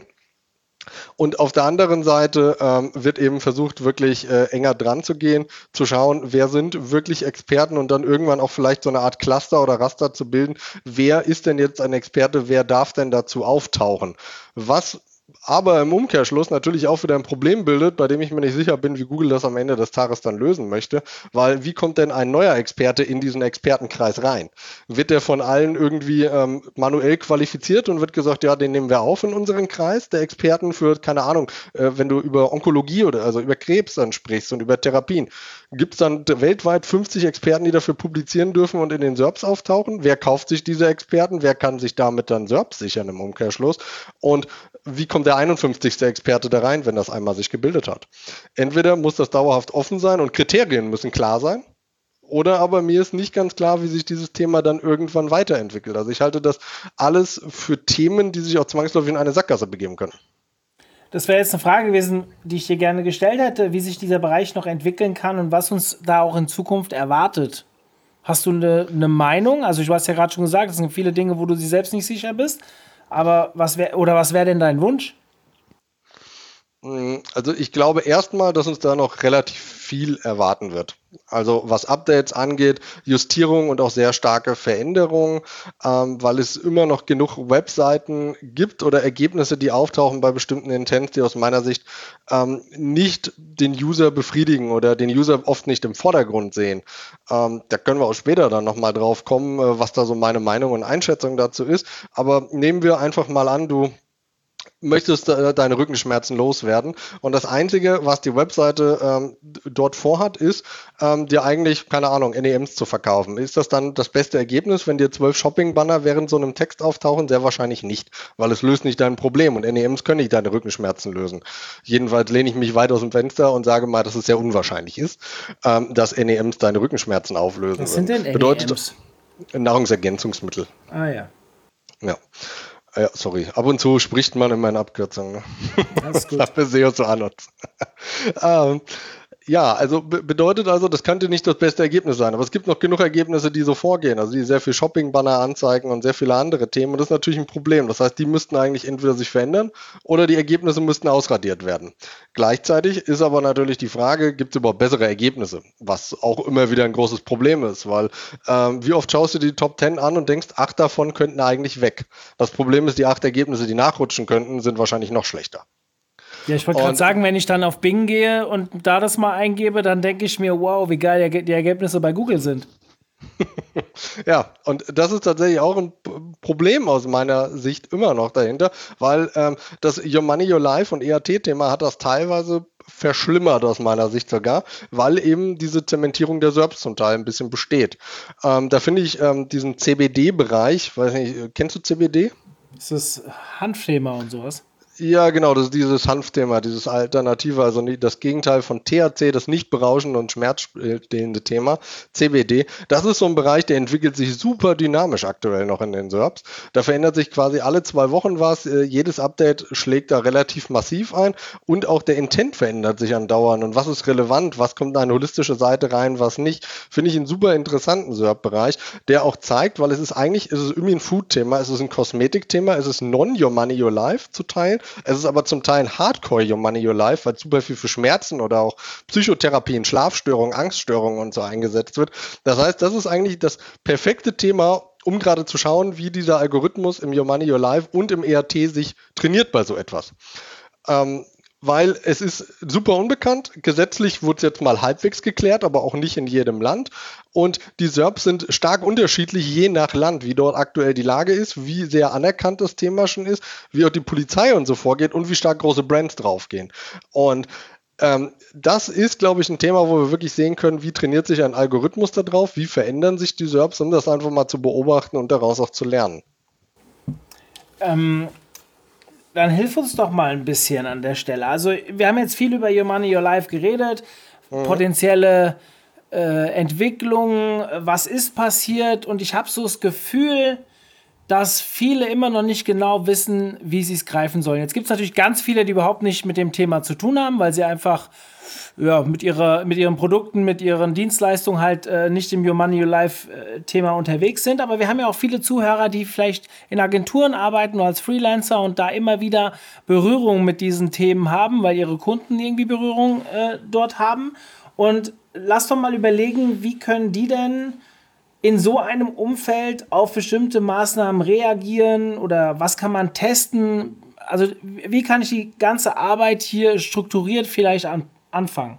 Speaker 1: Und auf der anderen Seite ähm, wird eben versucht, wirklich äh, enger dran zu gehen, zu schauen, wer sind wirklich Experten und dann irgendwann auch vielleicht so eine Art Cluster oder Raster zu bilden. Wer ist denn jetzt ein Experte? Wer darf denn dazu auftauchen? Was aber im Umkehrschluss natürlich auch wieder ein Problem bildet, bei dem ich mir nicht sicher bin, wie Google das am Ende des Tages dann lösen möchte, weil wie kommt denn ein neuer Experte in diesen Expertenkreis rein? Wird der von allen irgendwie ähm, manuell qualifiziert und wird gesagt, ja, den nehmen wir auf in unseren Kreis der Experten für, keine Ahnung, äh, wenn du über Onkologie oder also über Krebs dann sprichst und über Therapien, gibt es dann weltweit fünfzig Experten, die dafür publizieren dürfen und in den S E R Ps auftauchen? Wer kauft sich diese Experten? Wer kann sich damit dann S E R Ps sichern im Umkehrschluss? Und wie kommt der einundfünfzigste Experte da rein, wenn das einmal sich gebildet hat? Entweder muss das dauerhaft offen sein und Kriterien müssen klar sein, oder aber mir ist nicht ganz klar, wie sich dieses Thema dann irgendwann weiterentwickelt. Also ich halte das alles für Themen, die sich auch zwangsläufig in eine Sackgasse begeben können.
Speaker 3: Das wäre jetzt eine Frage gewesen, die ich dir gerne gestellt hätte, wie sich dieser Bereich noch entwickeln kann und was uns da auch in Zukunft erwartet. Hast du eine, eine Meinung? Also du hast ja gerade schon gesagt, es sind viele Dinge, wo du dir selbst nicht sicher bist. Aber was wäre oder was wäre denn dein Wunsch?
Speaker 1: Also ich glaube erstmal, dass uns da noch relativ viel erwarten wird. Also was Updates angeht, Justierung und auch sehr starke Veränderungen, ähm, weil es immer noch genug Webseiten gibt oder Ergebnisse, die auftauchen bei bestimmten Intents, die aus meiner Sicht ähm, nicht den User befriedigen oder den User oft nicht im Vordergrund sehen. Ähm, da können wir auch später dann nochmal drauf kommen, äh, was da so meine Meinung und Einschätzung dazu ist. Aber nehmen wir einfach mal an, du möchtest äh, deine Rückenschmerzen loswerden. Und das Einzige, was die Webseite ähm, dort vorhat, ist, ähm, dir eigentlich, keine Ahnung, N E Ms zu verkaufen. Ist das dann das beste Ergebnis, wenn dir zwölf Shopping-Banner während so einem Text auftauchen? Sehr wahrscheinlich nicht, weil es löst nicht dein Problem und N E Ms können nicht deine Rückenschmerzen lösen. Jedenfalls lehne ich mich weit aus dem Fenster und sage mal, dass es sehr unwahrscheinlich ist, ähm, dass N E Ms deine Rückenschmerzen auflösen.
Speaker 3: Was sind denn N E Ms?
Speaker 1: Bedeutet Nahrungsergänzungsmittel.
Speaker 3: Ah ja.
Speaker 1: Ja. Ja, sorry. Ab und zu spricht man in meinen Abkürzungen. Ne?
Speaker 3: Das ist gut.
Speaker 1: Dafür S E O zu Anons. ähm, ja, also be- bedeutet also, das könnte nicht das beste Ergebnis sein, aber es gibt noch genug Ergebnisse, die so vorgehen, also die sehr viel Shopping-Banner anzeigen und sehr viele andere Themen und das ist natürlich ein Problem. Das heißt, die müssten eigentlich entweder sich verändern oder die Ergebnisse müssten ausradiert werden. Gleichzeitig ist aber natürlich die Frage, gibt es überhaupt bessere Ergebnisse, was auch immer wieder ein großes Problem ist, weil ähm, wie oft schaust du die Top zehn an und denkst, acht davon könnten eigentlich weg. Das Problem ist, die acht Ergebnisse, die nachrutschen könnten, sind wahrscheinlich noch schlechter.
Speaker 3: Ja, ich wollte gerade sagen, wenn ich dann auf Bing gehe und da das mal eingebe, dann denke ich mir, wow, wie geil die Ergebnisse bei Google sind.
Speaker 1: Ja, und das ist tatsächlich auch ein Problem aus meiner Sicht immer noch dahinter, weil ähm, das Your Money, Your Life und E A T-Thema hat das teilweise verschlimmert aus meiner Sicht sogar, weil eben diese Zementierung der S E R Ps zum Teil ein bisschen besteht. Ähm, da finde ich ähm, diesen C B D-Bereich, weiß nicht, kennst du C B D?
Speaker 3: Das ist Hanfthema und sowas.
Speaker 1: Ja, genau, das ist dieses Hanfthema, dieses Alternative, also das Gegenteil von T H C, das nicht berauschende und schmerzstillende Thema, C B D. Das ist so ein Bereich, der entwickelt sich super dynamisch aktuell noch in den S E R Ps. Da verändert sich quasi alle zwei Wochen was, jedes Update schlägt da relativ massiv ein und auch der Intent verändert sich andauernd. Und was ist relevant, was kommt in eine holistische Seite rein, was nicht, finde ich einen super interessanten S E R P-Bereich, der auch zeigt, weil es ist eigentlich, es ist irgendwie ein Food-Thema, es ist ein Kosmetik-Thema, es ist non-Your Money, Your Life zu teilen. Es ist aber zum Teil ein Hardcore Your Money, Your Life, weil super viel für Schmerzen oder auch Psychotherapien, Schlafstörungen, Angststörungen und so eingesetzt wird. Das heißt, das ist eigentlich das perfekte Thema, um gerade zu schauen, wie dieser Algorithmus im Your Money, Your Life und im E A T sich trainiert bei so etwas. Ähm, weil es ist super unbekannt. Gesetzlich wurde es jetzt mal halbwegs geklärt, aber auch nicht in jedem Land. Und die S E R Ps sind stark unterschiedlich, je nach Land, wie dort aktuell die Lage ist, wie sehr anerkannt das Thema schon ist, wie auch die Polizei und so vorgeht und wie stark große Brands draufgehen. Und ähm, das ist, glaube ich, ein Thema, wo wir wirklich sehen können, wie trainiert sich ein Algorithmus da drauf, wie verändern sich die S E R Ps, um das einfach mal zu beobachten und daraus auch zu lernen.
Speaker 3: Ähm... Dann hilf uns doch mal ein bisschen an der Stelle. Also wir haben jetzt viel über Your Money, Your Life geredet, mhm. potenzielle äh, Entwicklungen, was ist passiert und ich habe so das Gefühl, dass viele immer noch nicht genau wissen, wie sie es greifen sollen. Jetzt gibt es natürlich ganz viele, die überhaupt nicht mit dem Thema zu tun haben, weil sie einfach ja, mit, ihrer, mit ihren Produkten, mit ihren Dienstleistungen halt äh, nicht im Your Money, Your Life äh, Thema unterwegs sind. Aber wir haben ja auch viele Zuhörer, die vielleicht in Agenturen arbeiten oder als Freelancer und da immer wieder Berührung mit diesen Themen haben, weil ihre Kunden irgendwie Berührung äh, dort haben. Und lass doch mal überlegen, wie können die denn in so einem Umfeld auf bestimmte Maßnahmen reagieren oder was kann man testen? Also wie kann ich die ganze Arbeit hier strukturiert vielleicht an, anfangen?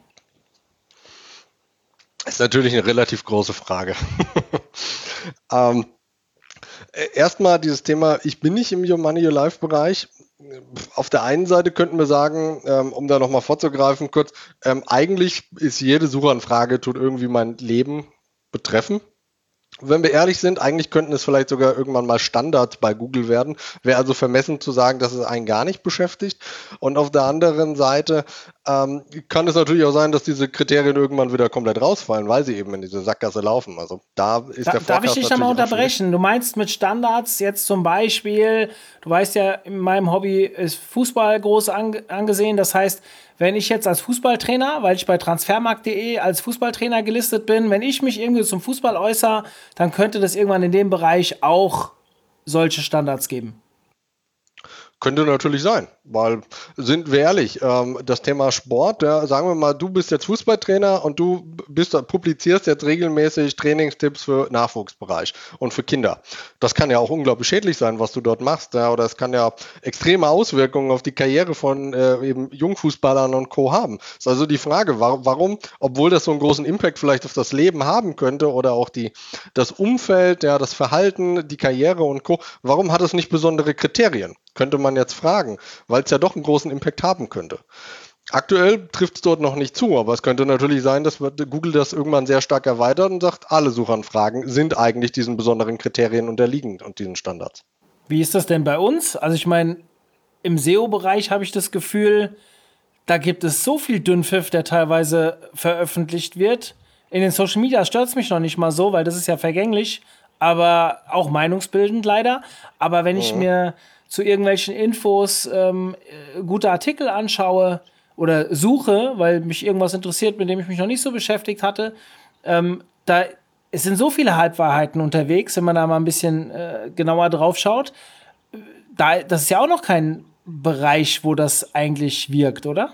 Speaker 1: Das ist natürlich eine relativ große Frage. ähm, erstmal dieses Thema, ich bin nicht im Your Money, Your Life Bereich. Auf der einen Seite könnten wir sagen, ähm, um da nochmal vorzugreifen kurz, ähm, eigentlich ist jede Suchanfrage, tut irgendwie mein Leben betreffen. Wenn wir ehrlich sind, eigentlich könnten es vielleicht sogar irgendwann mal Standards bei Google werden. Wäre also vermessen zu sagen, dass es einen gar nicht beschäftigt. Und auf der anderen Seite ähm, kann es natürlich auch sein, dass diese Kriterien irgendwann wieder komplett rausfallen, weil sie eben in diese Sackgasse laufen. Also da ist
Speaker 3: da,
Speaker 1: der Forecast.
Speaker 3: Darf ich dich da mal unterbrechen? Du meinst mit Standards jetzt zum Beispiel, du weißt ja, in meinem Hobby ist Fußball groß ange- angesehen. Das heißt, wenn ich jetzt als Fußballtrainer, weil ich bei transfermarkt punkt de als Fußballtrainer gelistet bin, wenn ich mich irgendwie zum Fußball äußere, dann könnte das irgendwann in dem Bereich auch solche Standards geben.
Speaker 1: Könnte natürlich sein, weil, sind wir ehrlich, ähm, das Thema Sport, ja, sagen wir mal, du bist jetzt Fußballtrainer und du bist, publizierst jetzt regelmäßig Trainingstipps für Nachwuchsbereich und für Kinder. Das kann ja auch unglaublich schädlich sein, was du dort machst, ja, oder es kann ja extreme Auswirkungen auf die Karriere von äh, eben Jungfußballern und Co. haben. Das ist also die Frage, warum, warum, obwohl das so einen großen Impact vielleicht auf das Leben haben könnte oder auch die, das Umfeld, ja, das Verhalten, die Karriere und Co., warum hat es nicht besondere Kriterien? Könnte man jetzt fragen, weil es ja doch einen großen Impact haben könnte. Aktuell trifft es dort noch nicht zu, aber es könnte natürlich sein, dass Google das irgendwann sehr stark erweitert und sagt, alle Suchanfragen sind eigentlich diesen besonderen Kriterien unterliegend und diesen Standards.
Speaker 3: Wie ist das denn bei uns? Also ich meine, im S E O-Bereich habe ich das Gefühl, da gibt es so viel Dünnpfiff, der teilweise veröffentlicht wird. In den Social Media stört es mich noch nicht mal so, weil das ist ja vergänglich, aber auch meinungsbildend leider. Aber wenn ich mhm. mir zu irgendwelchen Infos ähm, gute Artikel anschaue oder suche, weil mich irgendwas interessiert, mit dem ich mich noch nicht so beschäftigt hatte, ähm, da es sind so viele Halbwahrheiten unterwegs, wenn man da mal ein bisschen äh, genauer drauf schaut. Da, das ist ja auch noch kein Bereich, wo das eigentlich wirkt, oder?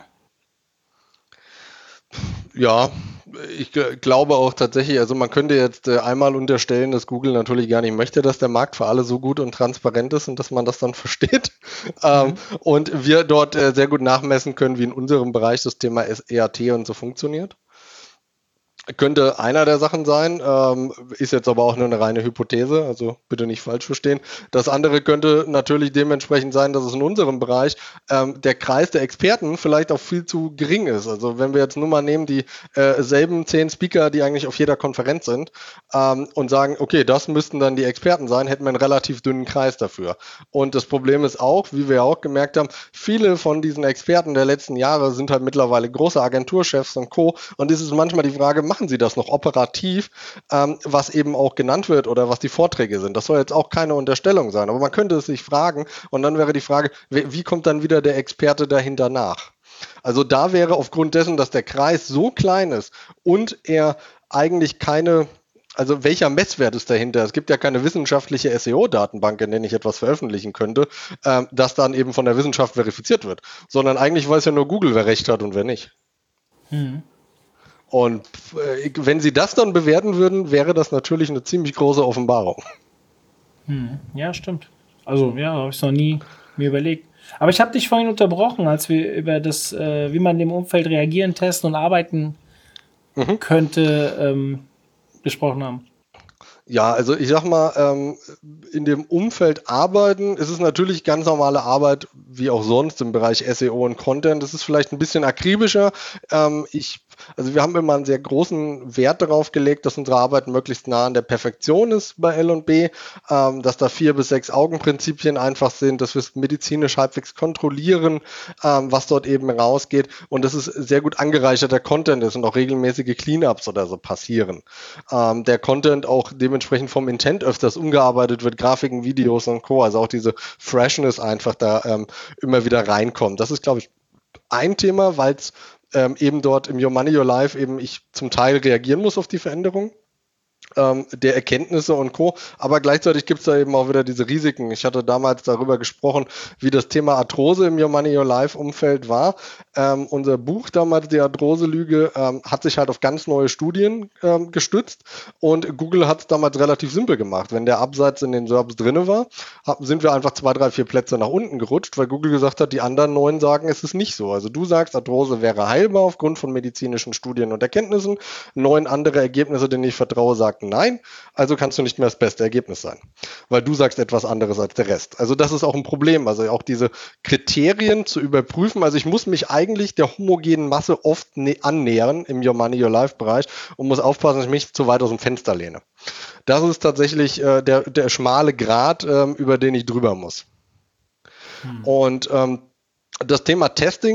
Speaker 1: Ja, ich g- glaube auch tatsächlich, also man könnte jetzt äh, einmal unterstellen, dass Google natürlich gar nicht möchte, dass der Markt für alle so gut und transparent ist und dass man das dann versteht. Ähm, mhm. Und wir dort äh, sehr gut nachmessen können, wie in unserem Bereich das Thema E A T und so funktioniert. Könnte einer der Sachen sein, ähm, ist jetzt aber auch nur eine reine Hypothese, also bitte nicht falsch verstehen. Das andere könnte natürlich dementsprechend sein, dass es in unserem Bereich ähm, der Kreis der Experten vielleicht auch viel zu gering ist. Also wenn wir jetzt nur mal nehmen die äh, selben zehn Speaker, die eigentlich auf jeder Konferenz sind ähm, und sagen, okay, das müssten dann die Experten sein, hätten wir einen relativ dünnen Kreis dafür. Und das Problem ist auch, wie wir ja auch gemerkt haben, viele von diesen Experten der letzten Jahre sind halt mittlerweile große Agenturchefs und Co. Und es ist manchmal die Frage, machen sie das noch operativ, ähm, was eben auch genannt wird oder was die Vorträge sind. Das soll jetzt auch keine Unterstellung sein, aber man könnte es sich fragen und dann wäre die Frage, wie, wie kommt dann wieder der Experte dahinter nach? Also da wäre aufgrund dessen, dass der Kreis so klein ist und er eigentlich keine, also welcher Messwert ist dahinter? Es gibt ja keine wissenschaftliche S E O-Datenbank, in der ich etwas veröffentlichen könnte, ähm, das dann eben von der Wissenschaft verifiziert wird, sondern eigentlich weiß ja nur Google, wer recht hat und wer nicht. Hm. Und äh, wenn Sie das dann bewerten würden, wäre das natürlich eine ziemlich große Offenbarung.
Speaker 3: Hm, ja, stimmt. Also, ja, habe ich noch nie mir überlegt. Aber ich habe dich vorhin unterbrochen, als wir über das, äh, wie man im Umfeld reagieren, testen und arbeiten mhm. könnte, ähm, gesprochen haben.
Speaker 1: Ja, also ich sag mal, ähm, in dem Umfeld arbeiten ist es natürlich ganz normale Arbeit, wie auch sonst im Bereich S E O und Content. Das ist vielleicht ein bisschen akribischer. Ähm, ich Also wir haben immer einen sehr großen Wert darauf gelegt, dass unsere Arbeit möglichst nah an der Perfektion ist bei L und B, ähm, dass da vier bis sechs Augenprinzipien einfach sind, dass wir es medizinisch halbwegs kontrollieren, ähm, was dort eben rausgeht und dass es sehr gut angereicherter Content ist und auch regelmäßige Cleanups oder so passieren. Ähm, der Content auch dementsprechend vom Intent öfters umgearbeitet wird, Grafiken, Videos und Co., also auch diese Freshness einfach da ähm, immer wieder reinkommt. Das ist, glaube ich, ein Thema, weil es Ähm, eben dort im Your Money, Your Life eben ich zum Teil reagieren muss auf die Veränderung ähm, der Erkenntnisse und Co. Aber gleichzeitig gibt es da eben auch wieder diese Risiken. Ich hatte damals darüber gesprochen, wie das Thema Arthrose im Your Money, Your Life Umfeld war. Ähm, unser Buch damals, die Arthrose-Lüge, ähm, hat sich halt auf ganz neue Studien ähm, gestützt und Google hat es damals relativ simpel gemacht. Wenn der Absatz in den S E R Ps drin war, sind wir einfach zwei, drei, vier Plätze nach unten gerutscht, weil Google gesagt hat, die anderen neun sagen, es ist nicht so. Also du sagst, Arthrose wäre heilbar aufgrund von medizinischen Studien und Erkenntnissen. Neun andere Ergebnisse, denen ich vertraue, sagten nein. Also kannst du nicht mehr das beste Ergebnis sein, weil du sagst etwas anderes als der Rest. Also das ist auch ein Problem. Also auch diese Kriterien zu überprüfen. Also ich muss mich eigentlich der homogenen Masse oft annähern im Your Money, Your Life Bereich und muss aufpassen, dass ich mich zu weit aus dem Fenster lehne. Das ist tatsächlich äh, der, der schmale Grat, ähm, über den ich drüber muss. Hm. Und ähm, das Thema Testing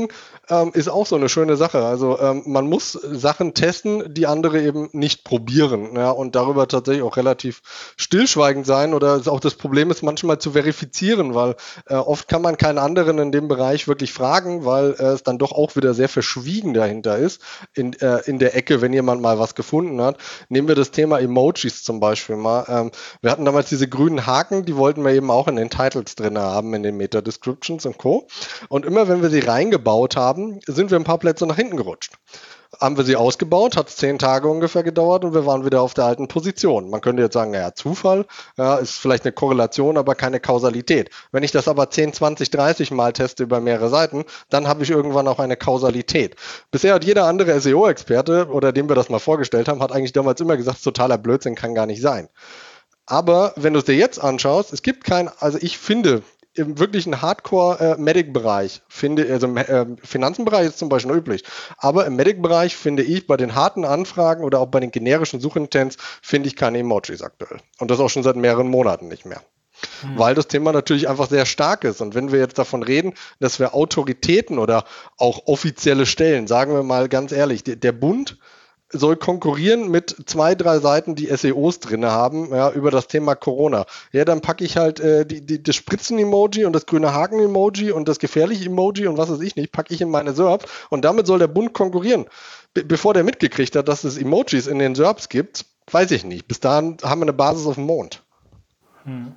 Speaker 1: ähm, ist auch so eine schöne Sache. Also ähm, man muss Sachen testen, die andere eben nicht probieren, ja, und darüber tatsächlich auch relativ stillschweigend sein oder auch das Problem ist manchmal zu verifizieren, weil äh, oft kann man keinen anderen in dem Bereich wirklich fragen, weil äh, es dann doch auch wieder sehr verschwiegen dahinter ist in, äh, in der Ecke, wenn jemand mal was gefunden hat. Nehmen wir das Thema Emojis zum Beispiel mal. Ähm, wir hatten damals diese grünen Haken, die wollten wir eben auch in den Titles drin haben, in den Meta-Descriptions und Co. Und immer wenn wir sie reingebaut haben, sind wir ein paar Plätze nach hinten gerutscht. Haben wir sie ausgebaut, hat es zehn Tage ungefähr gedauert und wir waren wieder auf der alten Position. Man könnte jetzt sagen, naja, Zufall, ja, ist vielleicht eine Korrelation, aber keine Kausalität. Wenn ich das aber zehn, zwanzig, dreißig Mal teste über mehrere Seiten, dann habe ich irgendwann auch eine Kausalität. Bisher hat jeder andere S E O-Experte, oder dem wir das mal vorgestellt haben, hat eigentlich damals immer gesagt, totaler Blödsinn, kann gar nicht sein. Aber wenn du es dir jetzt anschaust, es gibt kein, also ich finde, im wirklichen Hardcore-Medic-Bereich, finde, also äh, Finanzenbereich ist zum Beispiel üblich, aber im Medic-Bereich finde ich bei den harten Anfragen oder auch bei den generischen Suchintents finde ich keine Emojis aktuell. Und das auch schon seit mehreren Monaten nicht mehr. Hm. Weil das Thema natürlich einfach sehr stark ist. Und wenn wir jetzt davon reden, dass wir Autoritäten oder auch offizielle Stellen, sagen wir mal ganz ehrlich, der, der Bund soll konkurrieren mit zwei, drei Seiten, die S E Os drin haben, ja, über das Thema Corona. Ja, dann packe ich halt äh, die, die, das Spritzen-Emoji und das grüne Haken-Emoji und das gefährliche Emoji und was weiß ich nicht, packe ich in meine S E R Ps und damit soll der Bund konkurrieren. Be- bevor der mitgekriegt hat, dass es Emojis in den S E R Ps gibt, weiß ich nicht. Bis dahin haben wir eine Basis auf dem Mond.
Speaker 3: Hm.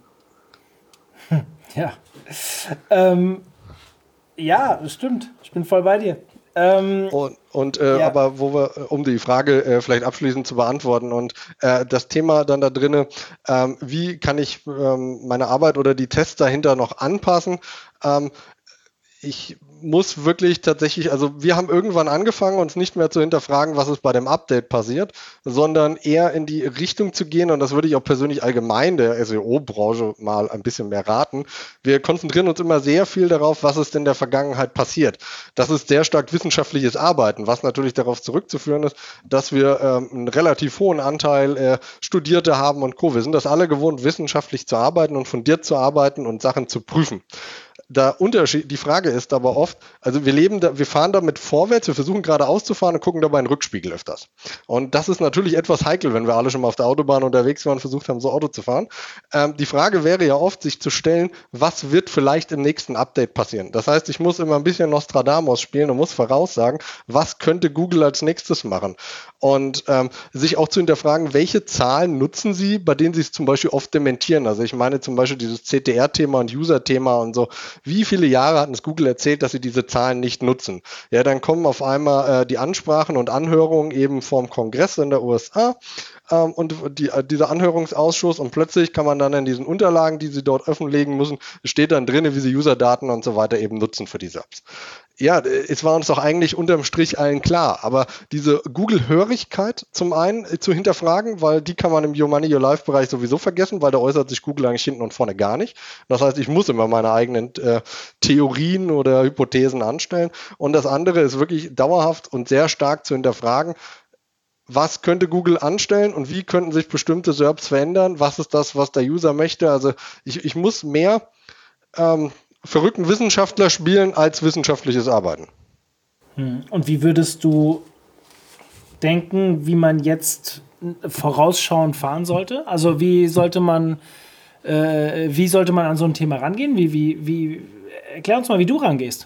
Speaker 3: Hm. Ja. Ähm, ja, das stimmt. Ich bin voll bei dir. Ähm,
Speaker 1: und und äh,
Speaker 3: ja.
Speaker 1: aber wo wir, um die Frage äh, vielleicht abschließend zu beantworten und äh, das Thema dann da drinne, ähm, wie kann ich ähm, meine Arbeit oder die Tests dahinter noch anpassen? Ähm, ich muss wirklich tatsächlich, also wir haben irgendwann angefangen, uns nicht mehr zu hinterfragen, was ist bei dem Update passiert, sondern eher in die Richtung zu gehen, und das würde ich auch persönlich allgemein der S E O-Branche mal ein bisschen mehr raten. Wir konzentrieren uns immer sehr viel darauf, was ist in der Vergangenheit passiert. Das ist sehr stark wissenschaftliches Arbeiten, was natürlich darauf zurückzuführen ist, dass wir ähm, einen relativ hohen Anteil äh, Studierte haben und Co. Wir sind das alle gewohnt, wissenschaftlich zu arbeiten und fundiert zu arbeiten und Sachen zu prüfen. Der Unterschied, die Frage ist aber oft, also wir leben da, wir fahren damit vorwärts, wir versuchen gerade auszufahren und gucken dabei in den Rückspiegel öfters. Und das ist natürlich etwas heikel, wenn wir alle schon mal auf der Autobahn unterwegs waren und versucht haben, so Auto zu fahren. Ähm, die Frage wäre ja oft, sich zu stellen, was wird vielleicht im nächsten Update passieren? Das heißt, ich muss immer ein bisschen Nostradamus spielen und muss voraussagen, was könnte Google als nächstes machen? Und ähm, sich auch zu hinterfragen, welche Zahlen nutzen sie, bei denen sie es zum Beispiel oft dementieren. Also ich meine zum Beispiel dieses C T R-Thema und User-Thema und so. Wie viele Jahre hat uns Google erzählt, dass sie diese Zahlen nicht nutzen? Ja, dann kommen auf einmal äh, die Ansprachen und Anhörungen eben vom Kongress in der U S A ähm, und die, äh, dieser Anhörungsausschuss, und plötzlich kann man dann in diesen Unterlagen, die sie dort offenlegen müssen, steht dann drin, wie sie Userdaten und so weiter eben nutzen für die S E R Ps. Ja, es war uns doch eigentlich unterm Strich allen klar, aber diese Google-Hörigkeit zum einen äh, zu hinterfragen, weil die kann man im Your Money, Your Life-Bereich sowieso vergessen, weil da äußert sich Google eigentlich hinten und vorne gar nicht. Das heißt, ich muss immer meine eigenen äh, Theorien oder Hypothesen anstellen. Und das andere ist wirklich dauerhaft und sehr stark zu hinterfragen, was könnte Google anstellen und wie könnten sich bestimmte S E R Ps verändern? Was ist das, was der User möchte? Also ich, ich muss mehr ähm, verrückten Wissenschaftler spielen als wissenschaftliches Arbeiten.
Speaker 3: Und wie würdest du denken, wie man jetzt vorausschauend fahren sollte? Also wie sollte man, äh, wie sollte man an so ein Thema rangehen? Wie, wie, wie, erklär uns mal, wie du rangehst.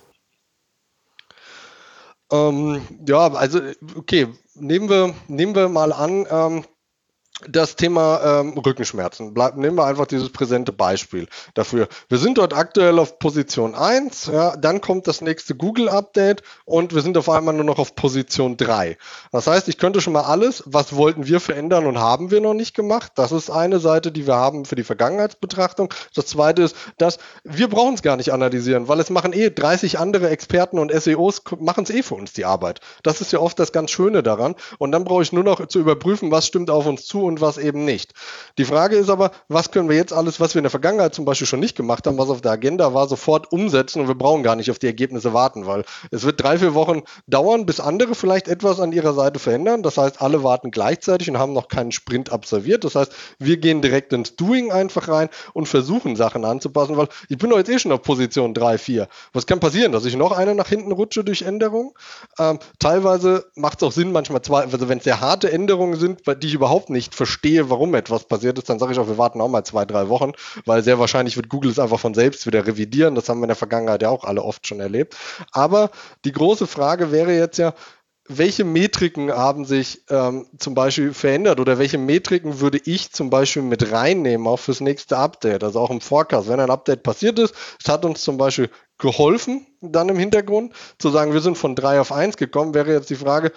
Speaker 1: Ähm, ja, also okay, nehmen wir, nehmen wir mal an, ähm, das Thema ähm, Rückenschmerzen. Bleib, nehmen wir einfach dieses präsente Beispiel dafür. Wir sind dort aktuell auf Position eins, ja, dann kommt das nächste Google-Update und wir sind auf einmal nur noch auf Position drei. Das heißt, ich könnte schon mal alles, was wollten wir verändern und haben wir noch nicht gemacht. Das ist eine Seite, die wir haben für die Vergangenheitsbetrachtung. Das zweite ist, dass wir brauchen es gar nicht analysieren, weil es machen eh dreißig andere Experten und S E Os machen es eh für uns die Arbeit. Das ist ja oft das ganz Schöne daran. Und dann brauche ich nur noch zu überprüfen, was stimmt auf uns zu und was eben nicht. Die Frage ist aber, was können wir jetzt alles, was wir in der Vergangenheit zum Beispiel schon nicht gemacht haben, was auf der Agenda war, sofort umsetzen und wir brauchen gar nicht auf die Ergebnisse warten, weil es wird drei, vier Wochen dauern, bis andere vielleicht etwas an ihrer Seite verändern. Das heißt, alle warten gleichzeitig und haben noch keinen Sprint absolviert. Das heißt, wir gehen direkt ins Doing einfach rein und versuchen Sachen anzupassen, weil ich bin doch jetzt eh schon auf Position drei, vier. Was kann passieren, dass ich noch eine nach hinten rutsche durch Änderungen? Ähm, teilweise macht es auch Sinn, manchmal zwei, also wenn es sehr harte Änderungen sind, bei die ich überhaupt nicht verstehe, warum etwas passiert ist, dann sage ich auch, wir warten auch mal zwei, drei Wochen, weil sehr wahrscheinlich wird Google es einfach von selbst wieder revidieren. Das haben wir in der Vergangenheit ja auch alle oft schon erlebt. Aber die große Frage wäre jetzt ja, welche Metriken haben sich ähm, zum Beispiel verändert oder welche Metriken würde ich zum Beispiel mit reinnehmen, auch fürs nächste Update, also auch im Forecast. Wenn ein Update passiert ist, es hat uns zum Beispiel geholfen, dann im Hintergrund zu sagen, wir sind von drei auf eins gekommen, wäre jetzt die Frage,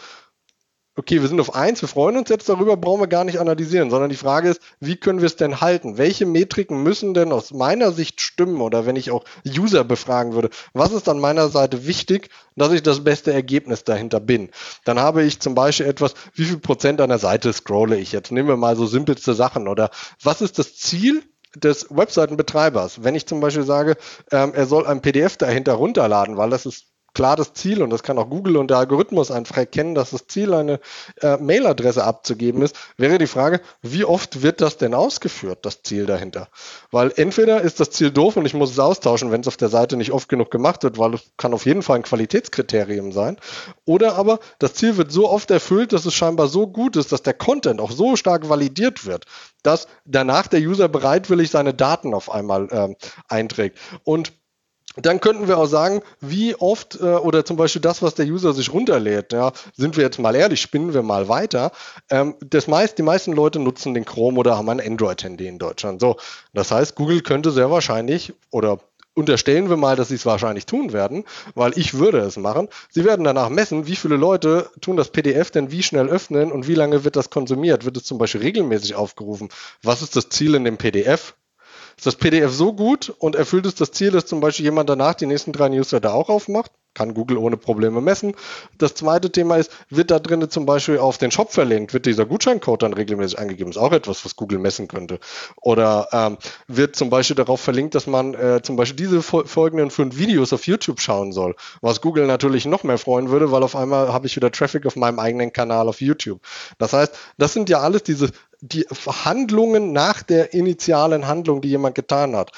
Speaker 1: okay, wir sind auf eins, wir freuen uns jetzt darüber, brauchen wir gar nicht analysieren, sondern die Frage ist, wie können wir es denn halten? Welche Metriken müssen denn aus meiner Sicht stimmen oder wenn ich auch User befragen würde, was ist an meiner Seite wichtig, dass ich das beste Ergebnis dahinter bin? Dann habe ich zum Beispiel etwas, wie viel Prozent an der Seite scrolle ich jetzt? Nehmen wir mal so simpelste Sachen oder was ist das Ziel des Webseitenbetreibers? Wenn ich zum Beispiel sage, ähm, er soll ein P D F dahinter runterladen, weil das ist klar das Ziel und das kann auch Google und der Algorithmus einfach erkennen, dass das Ziel eine äh, Mailadresse abzugeben ist, wäre die Frage, wie oft wird das denn ausgeführt, das Ziel dahinter? Weil entweder ist das Ziel doof und ich muss es austauschen, wenn es auf der Seite nicht oft genug gemacht wird, weil es kann auf jeden Fall ein Qualitätskriterium sein, oder aber das Ziel wird so oft erfüllt, dass es scheinbar so gut ist, dass der Content auch so stark validiert wird, dass danach der User bereitwillig seine Daten auf einmal ähm, einträgt. Und dann könnten wir auch sagen, wie oft äh, oder zum Beispiel das, was der User sich runterlädt, ja, sind wir jetzt mal ehrlich, spinnen wir mal weiter. Ähm, das meist, die meisten Leute nutzen den Chrome oder haben ein Android-Handy in Deutschland. So, das heißt, Google könnte sehr wahrscheinlich oder unterstellen wir mal, dass sie es wahrscheinlich tun werden, weil ich würde es machen. Sie werden danach messen, wie viele Leute tun das P D F denn wie schnell öffnen und wie lange wird das konsumiert. Wird es zum Beispiel regelmäßig aufgerufen? Was ist das Ziel in dem P D F? Ist das P D F so gut und erfüllt es das Ziel, dass zum Beispiel jemand danach die nächsten drei Newsletter auch aufmacht? Kann Google ohne Probleme messen. Das zweite Thema ist, wird da drin zum Beispiel auf den Shop verlinkt? Wird dieser Gutscheincode dann regelmäßig eingegeben? Ist auch etwas, was Google messen könnte. Oder ähm, wird zum Beispiel darauf verlinkt, dass man äh, zum Beispiel diese fol- folgenden fünf Videos auf YouTube schauen soll? Was Google natürlich noch mehr freuen würde, weil auf einmal habe ich wieder Traffic auf meinem eigenen Kanal auf YouTube. Das heißt, das sind ja alles diese die Handlungen nach der initialen Handlung, die jemand getan hat.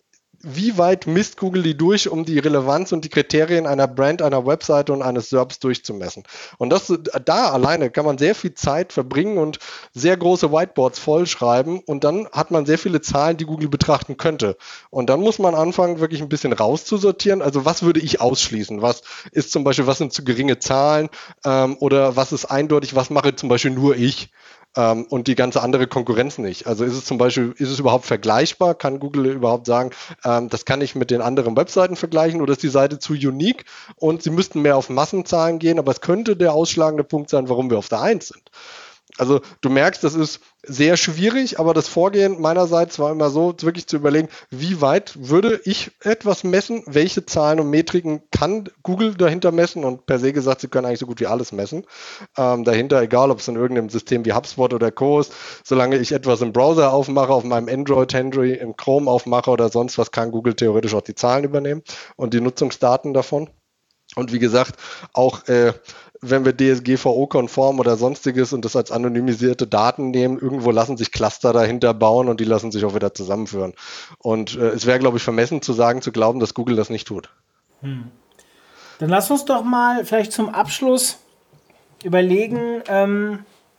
Speaker 1: Wie weit misst Google die durch, um die Relevanz und die Kriterien einer Brand, einer Webseite und eines S E R Ps durchzumessen? Und das, da alleine kann man sehr viel Zeit verbringen und sehr große Whiteboards vollschreiben und dann hat man sehr viele Zahlen, die Google betrachten könnte. Und dann muss man anfangen, wirklich ein bisschen rauszusortieren. Also was würde ich ausschließen? Was ist zum Beispiel, was sind zu geringe Zahlen? Ähm, oder was ist eindeutig, was mache zum Beispiel nur ich? Um, und die ganze andere Konkurrenz nicht. Also ist es zum Beispiel, ist es überhaupt vergleichbar? Kann Google überhaupt sagen, ähm, das kann ich mit den anderen Webseiten vergleichen oder ist die Seite zu unique und sie müssten mehr auf Massenzahlen gehen, aber es könnte der ausschlagende Punkt sein, warum wir auf der eins sind. Also du merkst, das ist sehr schwierig, aber das Vorgehen meinerseits war immer so, wirklich zu überlegen, wie weit würde ich etwas messen, welche Zahlen und Metriken kann Google dahinter messen und per se gesagt, sie können eigentlich so gut wie alles messen. Ähm, dahinter, egal ob es in irgendeinem System wie HubSpot oder Co. ist, solange ich etwas im Browser aufmache, auf meinem Android-Handy, im Chrome aufmache oder sonst was, kann Google theoretisch auch die Zahlen übernehmen und die Nutzungsdaten davon. Und wie gesagt, auch äh, wenn wir D S G V O-konform oder sonstiges und das als anonymisierte Daten nehmen, irgendwo lassen sich Cluster dahinter bauen und die lassen sich auch wieder zusammenführen. Und äh, es wäre, glaube ich, vermessen zu sagen, zu glauben, dass Google das nicht tut.
Speaker 3: Hm. Dann lass uns doch mal vielleicht zum Abschluss überlegen, ähm,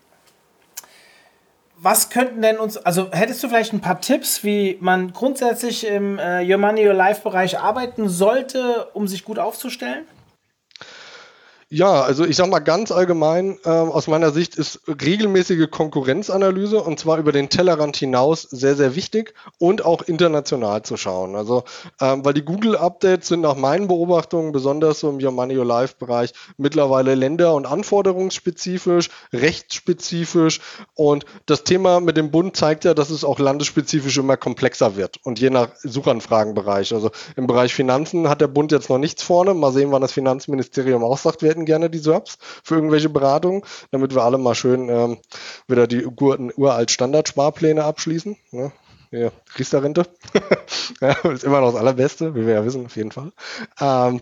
Speaker 3: was könnten denn uns, also hättest du vielleicht ein paar Tipps, wie man grundsätzlich im äh, Your Money, Your Life Bereich arbeiten sollte, um sich gut aufzustellen?
Speaker 1: Ja, also ich sag mal ganz allgemein, äh, aus meiner Sicht ist regelmäßige Konkurrenzanalyse und zwar über den Tellerrand hinaus sehr, sehr wichtig und auch international zu schauen. Also, ähm, weil die Google-Updates sind nach meinen Beobachtungen, besonders so im Your Money, Your Life-Bereich, mittlerweile länder- und anforderungsspezifisch, rechtsspezifisch und das Thema mit dem Bund zeigt ja, dass es auch landesspezifisch immer komplexer wird und je nach Suchanfragenbereich. Also im Bereich Finanzen hat der Bund jetzt noch nichts vorne. Mal sehen, wann das Finanzministerium auch sagt, wir hätten gerne die S E R Ps für irgendwelche Beratungen, damit wir alle mal schön ähm, wieder die guten uralt Standardsparpläne abschließen. Ne? Ja, Riester-Rente. Ja, ist immer noch das Allerbeste, wie wir ja wissen, auf jeden Fall. Ähm,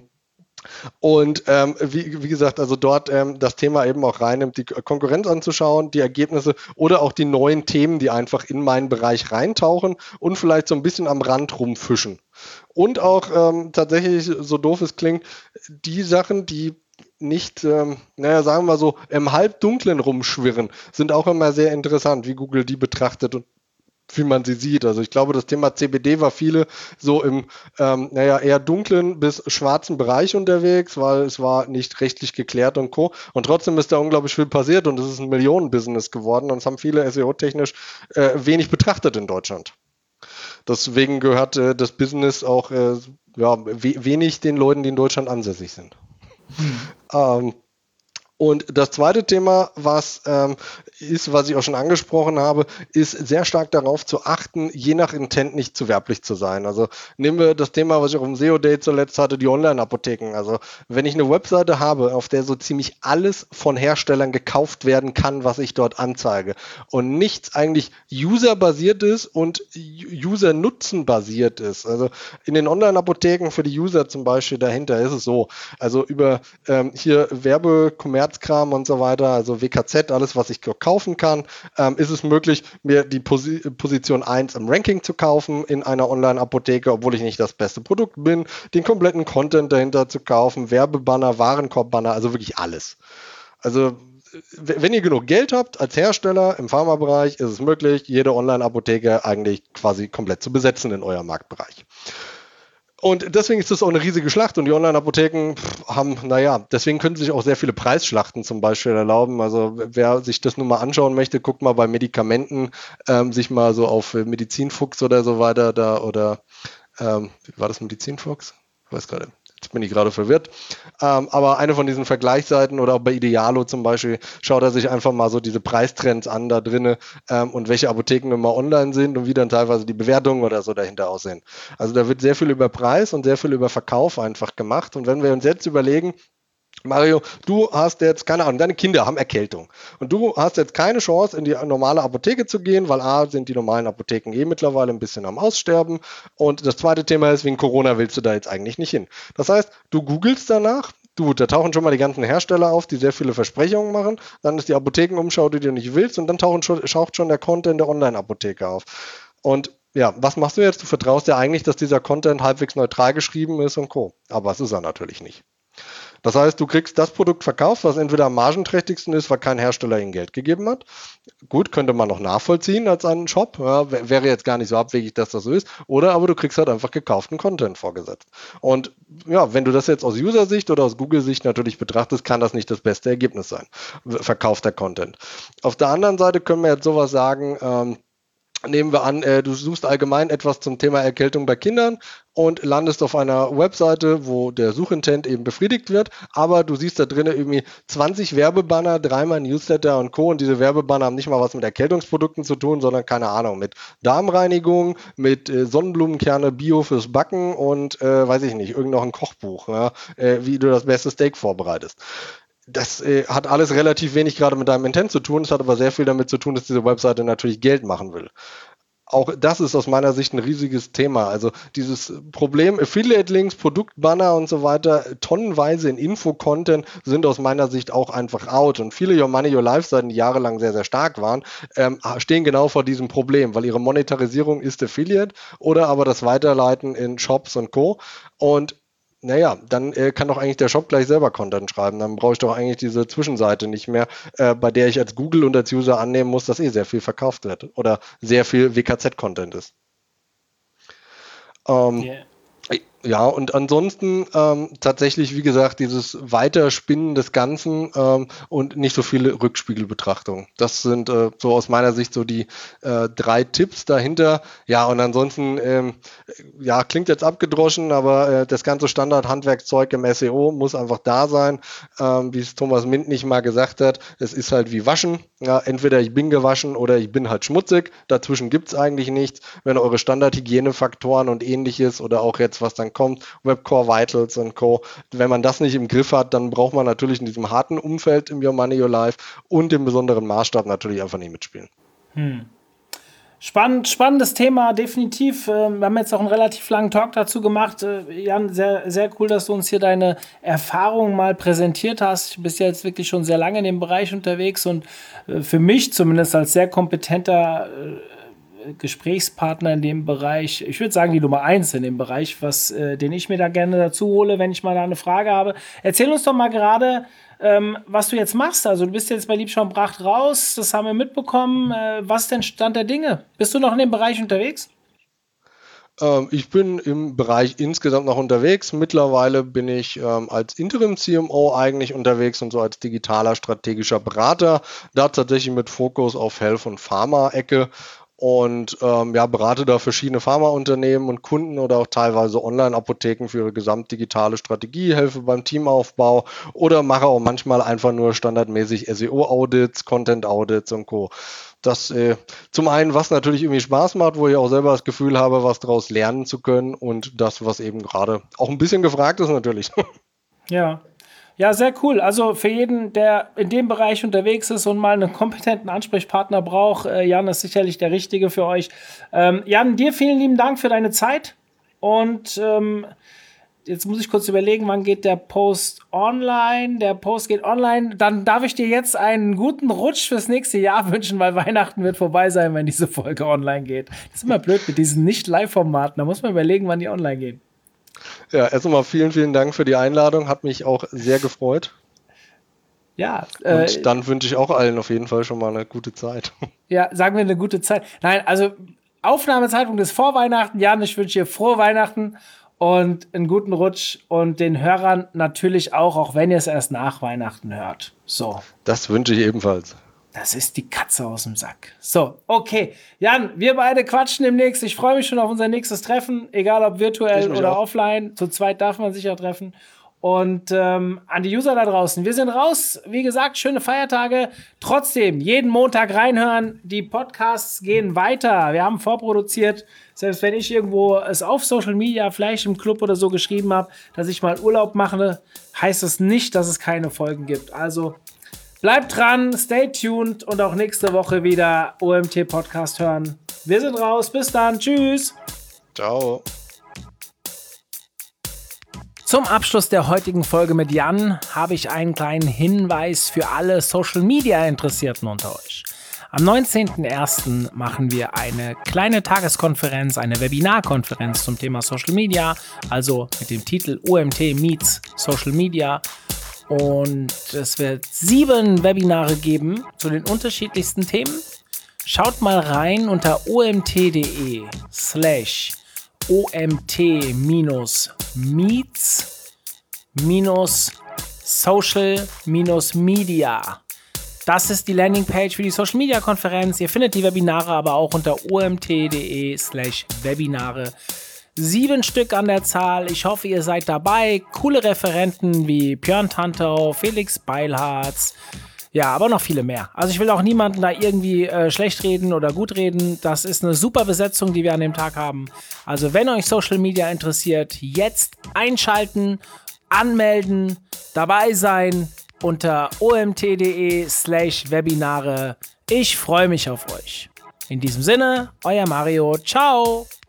Speaker 1: Und ähm, wie, wie gesagt, also dort ähm, das Thema eben auch reinnimmt, die Konkurrenz anzuschauen, die Ergebnisse oder auch die neuen Themen, die einfach in meinen Bereich reintauchen und vielleicht so ein bisschen am Rand rumfischen. Und auch ähm, tatsächlich, so doof es klingt, die Sachen, die nicht, ähm, naja, sagen wir mal so, im Halbdunklen rumschwirren, sind auch immer sehr interessant, wie Google die betrachtet und wie man sie sieht. Also ich glaube, das Thema C B D war viele so im, ähm, naja, eher dunklen bis schwarzen Bereich unterwegs, weil es war nicht rechtlich geklärt und Co. Und trotzdem ist da unglaublich viel passiert und es ist ein Millionenbusiness geworden und es haben viele S E O-technisch äh, wenig betrachtet in Deutschland. Deswegen gehört äh, das Business auch äh, ja, we- wenig den Leuten, die in Deutschland ansässig sind. Hm. Ähm, Und das zweite Thema, was ähm, ist, was ich auch schon angesprochen habe, ist sehr stark darauf zu achten, je nach Intent nicht zu werblich zu sein. Also nehmen wir das Thema, was ich auch im S E O-Day zuletzt hatte, die Online-Apotheken. Also wenn ich eine Webseite habe, auf der so ziemlich alles von Herstellern gekauft werden kann, was ich dort anzeige und nichts eigentlich userbasiert ist und User-Nutzen-basiert ist. Also in den Online-Apotheken für die User zum Beispiel dahinter ist es so, also über ähm, hier Werbe, Kommerzkram und so weiter, also W K Z, alles, was ich kaufen kann, ähm, ist es möglich, mir die Posi- Position eins im Ranking zu kaufen in einer Online-Apotheke, obwohl ich nicht das beste Produkt bin, den kompletten Content dahinter zu kaufen, Werbebanner, Warenkorbbanner, also wirklich alles. Also wenn ihr genug Geld habt als Hersteller im Pharmabereich, ist es möglich, jede Online-Apotheke eigentlich quasi komplett zu besetzen in eurem Marktbereich. Und deswegen ist das auch eine riesige Schlacht und die Online-Apotheken haben, naja, deswegen können sich auch sehr viele Preisschlachten zum Beispiel erlauben. Also wer sich das nun mal anschauen möchte, guckt mal bei Medikamenten, ähm, sich mal so auf Medizinfuchs oder so weiter da oder, ähm, war das Medizinfuchs? Ich weiß gerade. Jetzt bin ich gerade verwirrt. Ähm, aber eine von diesen Vergleichsseiten oder auch bei Idealo zum Beispiel, schaut er sich einfach mal so diese Preistrends an da drinne ähm, und welche Apotheken immer online sind und wie dann teilweise die Bewertungen oder so dahinter aussehen. Also da wird sehr viel über Preis und sehr viel über Verkauf einfach gemacht. Und wenn wir uns jetzt überlegen, Mario, du hast jetzt, keine Ahnung, deine Kinder haben Erkältung und du hast jetzt keine Chance, in die normale Apotheke zu gehen, weil A, sind die normalen Apotheken eh mittlerweile ein bisschen am Aussterben und das zweite Thema ist, wegen Corona willst du da jetzt eigentlich nicht hin. Das heißt, du googelst danach, du, da tauchen schon mal die ganzen Hersteller auf, die sehr viele Versprechungen machen, dann ist die Apothekenumschau, die du nicht willst und dann tauchen schon, schaut schon der Content der Online-Apotheke auf. Und ja, was machst du jetzt? Du vertraust ja eigentlich, dass dieser Content halbwegs neutral geschrieben ist und Co. Aber das ist er natürlich nicht. Das heißt, du kriegst das Produkt verkauft, was entweder am margenträchtigsten ist, weil kein Hersteller ihnen Geld gegeben hat. Gut, könnte man noch nachvollziehen als einen Shop. Ja, wäre jetzt gar nicht so abwegig, dass das so ist. Oder aber du kriegst halt einfach gekauften Content vorgesetzt. Und ja, wenn du das jetzt aus User-Sicht oder aus Google-Sicht natürlich betrachtest, kann das nicht das beste Ergebnis sein. Verkaufter Content. Auf der anderen Seite können wir jetzt sowas sagen, ähm, nehmen wir an, äh, du suchst allgemein etwas zum Thema Erkältung bei Kindern und landest auf einer Webseite, wo der Suchintent eben befriedigt wird, aber du siehst da drinnen irgendwie zwanzig Werbebanner, dreimal Newsletter und Co. Und diese Werbebanner haben nicht mal was mit Erkältungsprodukten zu tun, sondern keine Ahnung, mit Darmreinigung, mit äh, Sonnenblumenkerne, Bio fürs Backen und äh, weiß ich nicht, irgend noch ein Kochbuch, ja, äh, wie du das beste Steak vorbereitest. Das äh, hat alles relativ wenig gerade mit deinem Intent zu tun. Es hat aber sehr viel damit zu tun, dass diese Webseite natürlich Geld machen will. Auch das ist aus meiner Sicht ein riesiges Thema. Also dieses Problem Affiliate-Links, Produktbanner und so weiter, tonnenweise in Info-Content sind aus meiner Sicht auch einfach out. Und viele Your Money, Your Life-Seiten, die jahrelang sehr, sehr stark waren, ähm, stehen genau vor diesem Problem, weil ihre Monetarisierung ist Affiliate oder aber das Weiterleiten in Shops und Co. Und naja, dann äh, kann doch eigentlich der Shop gleich selber Content schreiben. Dann brauche ich doch eigentlich diese Zwischenseite nicht mehr, äh, bei der ich als Google und als User annehmen muss, dass eh sehr viel verkauft wird oder sehr viel W K Z-Content ist. Ähm, yeah. Ja, und ansonsten ähm, tatsächlich, wie gesagt, dieses Weiterspinnen des Ganzen ähm, und nicht so viele Rückspiegelbetrachtungen. Das sind äh, so aus meiner Sicht so die äh, drei Tipps dahinter. Ja, und ansonsten, ähm, ja, klingt jetzt abgedroschen, aber äh, das ganze Standard-Handwerkszeug im S E O muss einfach da sein. Ähm, wie es Thomas Mint nicht mal gesagt hat, es ist halt wie Waschen. Ja, entweder ich bin gewaschen oder ich bin halt schmutzig. Dazwischen gibt's eigentlich nichts. Wenn eure Standardhygienefaktoren und ähnliches oder auch jetzt, was dann dann kommt Web Core Vitals und Co. Wenn man das nicht im Griff hat, dann braucht man natürlich in diesem harten Umfeld im Your Money, Your Life und im besonderen Maßstab natürlich einfach nicht mitspielen.
Speaker 3: Hm. Spannend, spannendes Thema, definitiv. Wir haben jetzt auch einen relativ langen Talk dazu gemacht. Jan, sehr, sehr cool, dass du uns hier deine Erfahrungen mal präsentiert hast. Du bist ja jetzt wirklich schon sehr lange in dem Bereich unterwegs und für mich zumindest als sehr kompetenter Gesprächspartner in dem Bereich, ich würde sagen die Nummer eins in dem Bereich, was, den ich mir da gerne dazu hole, wenn ich mal da eine Frage habe. Erzähl uns doch mal gerade, Ähm, was du jetzt machst. Also du bist jetzt bei Liebscher und Bracht raus, das haben wir mitbekommen. Äh, was ist denn Stand der Dinge? Bist du noch in dem Bereich unterwegs?
Speaker 1: Ähm, ich bin im Bereich insgesamt noch unterwegs. Mittlerweile bin ich ähm, als Interim-C M O eigentlich unterwegs und so als digitaler strategischer Berater. Da tatsächlich mit Fokus auf Health- und Pharma-Ecke. Und ähm, ja, berate da verschiedene Pharmaunternehmen und Kunden oder auch teilweise Online-Apotheken für ihre gesamtdigitale Strategie, helfe beim Teamaufbau oder mache auch manchmal einfach nur standardmäßig S E O-Audits, Content-Audits und Co. Das äh, zum einen, was natürlich irgendwie Spaß macht, wo ich auch selber das Gefühl habe, was daraus lernen zu können und das, was eben gerade auch ein bisschen gefragt ist natürlich.
Speaker 3: Ja. Ja, sehr cool. Also für jeden, der in dem Bereich unterwegs ist und mal einen kompetenten Ansprechpartner braucht, äh, Jan ist sicherlich der Richtige für euch. Ähm, Jan, dir vielen lieben Dank für deine Zeit. Und ähm, jetzt muss ich kurz überlegen, wann geht der Post online? Der Post geht online. Dann darf ich dir jetzt einen guten Rutsch fürs nächste Jahr wünschen, weil Weihnachten wird vorbei sein, wenn diese Folge online geht. Das ist immer blöd mit diesen Nicht-Live-Formaten. Da muss man überlegen, wann die online gehen.
Speaker 1: Ja, erst einmal vielen, vielen Dank für die Einladung. Hat mich auch sehr gefreut.
Speaker 3: Ja.
Speaker 1: Äh, Und dann wünsche ich auch allen auf jeden Fall schon mal eine gute Zeit.
Speaker 3: Ja, sagen wir eine gute Zeit. Nein, also Aufnahmezeitpunkt ist vor Weihnachten. Jan, ich wünsche dir frohe Weihnachten und einen guten Rutsch und den Hörern natürlich auch, auch wenn ihr es erst nach Weihnachten hört. So.
Speaker 1: Das wünsche ich ebenfalls.
Speaker 3: Das ist die Katze aus dem Sack. So, okay. Jan, wir beide quatschen demnächst. Ich freue mich schon auf unser nächstes Treffen, egal ob virtuell oder auch offline. Zu zweit darf man sich ja treffen. Und ähm, an die User da draußen, wir sind raus. Wie gesagt, schöne Feiertage. Trotzdem, jeden Montag reinhören. Die Podcasts gehen weiter. Wir haben vorproduziert. Selbst wenn ich irgendwo es auf Social Media, vielleicht im Club oder so geschrieben habe, dass ich mal Urlaub mache, heißt es nicht, dass es keine Folgen gibt. Also bleibt dran, stay tuned und auch nächste Woche wieder O M T-Podcast hören. Wir sind raus, bis dann, tschüss.
Speaker 1: Ciao.
Speaker 3: Zum Abschluss der heutigen Folge mit Jan habe ich einen kleinen Hinweis für alle Social-Media-Interessierten unter euch. Am neunzehnten ersten machen wir eine kleine Tageskonferenz, eine Webinarkonferenz zum Thema Social Media, also mit dem Titel O M T meets Social Media. Und es wird sieben Webinare geben zu den unterschiedlichsten Themen. Schaut mal rein unter omt.de slash omt minus meets minus social minus media. Das ist die Landingpage für die Social Media Konferenz. Ihr findet die Webinare aber auch unter omt.de slash Webinare. Sieben Stück an der Zahl. Ich hoffe, ihr seid dabei. Coole Referenten wie Björn Tantau, Felix Beilharz. Ja, aber noch viele mehr. Also ich will auch niemanden da irgendwie äh, schlecht reden oder gut reden. Das ist eine super Besetzung, die wir an dem Tag haben. Also wenn euch Social Media interessiert, jetzt einschalten, anmelden, dabei sein unter omt.de slash Webinare. Ich freue mich auf euch. In diesem Sinne, euer Mario. Ciao.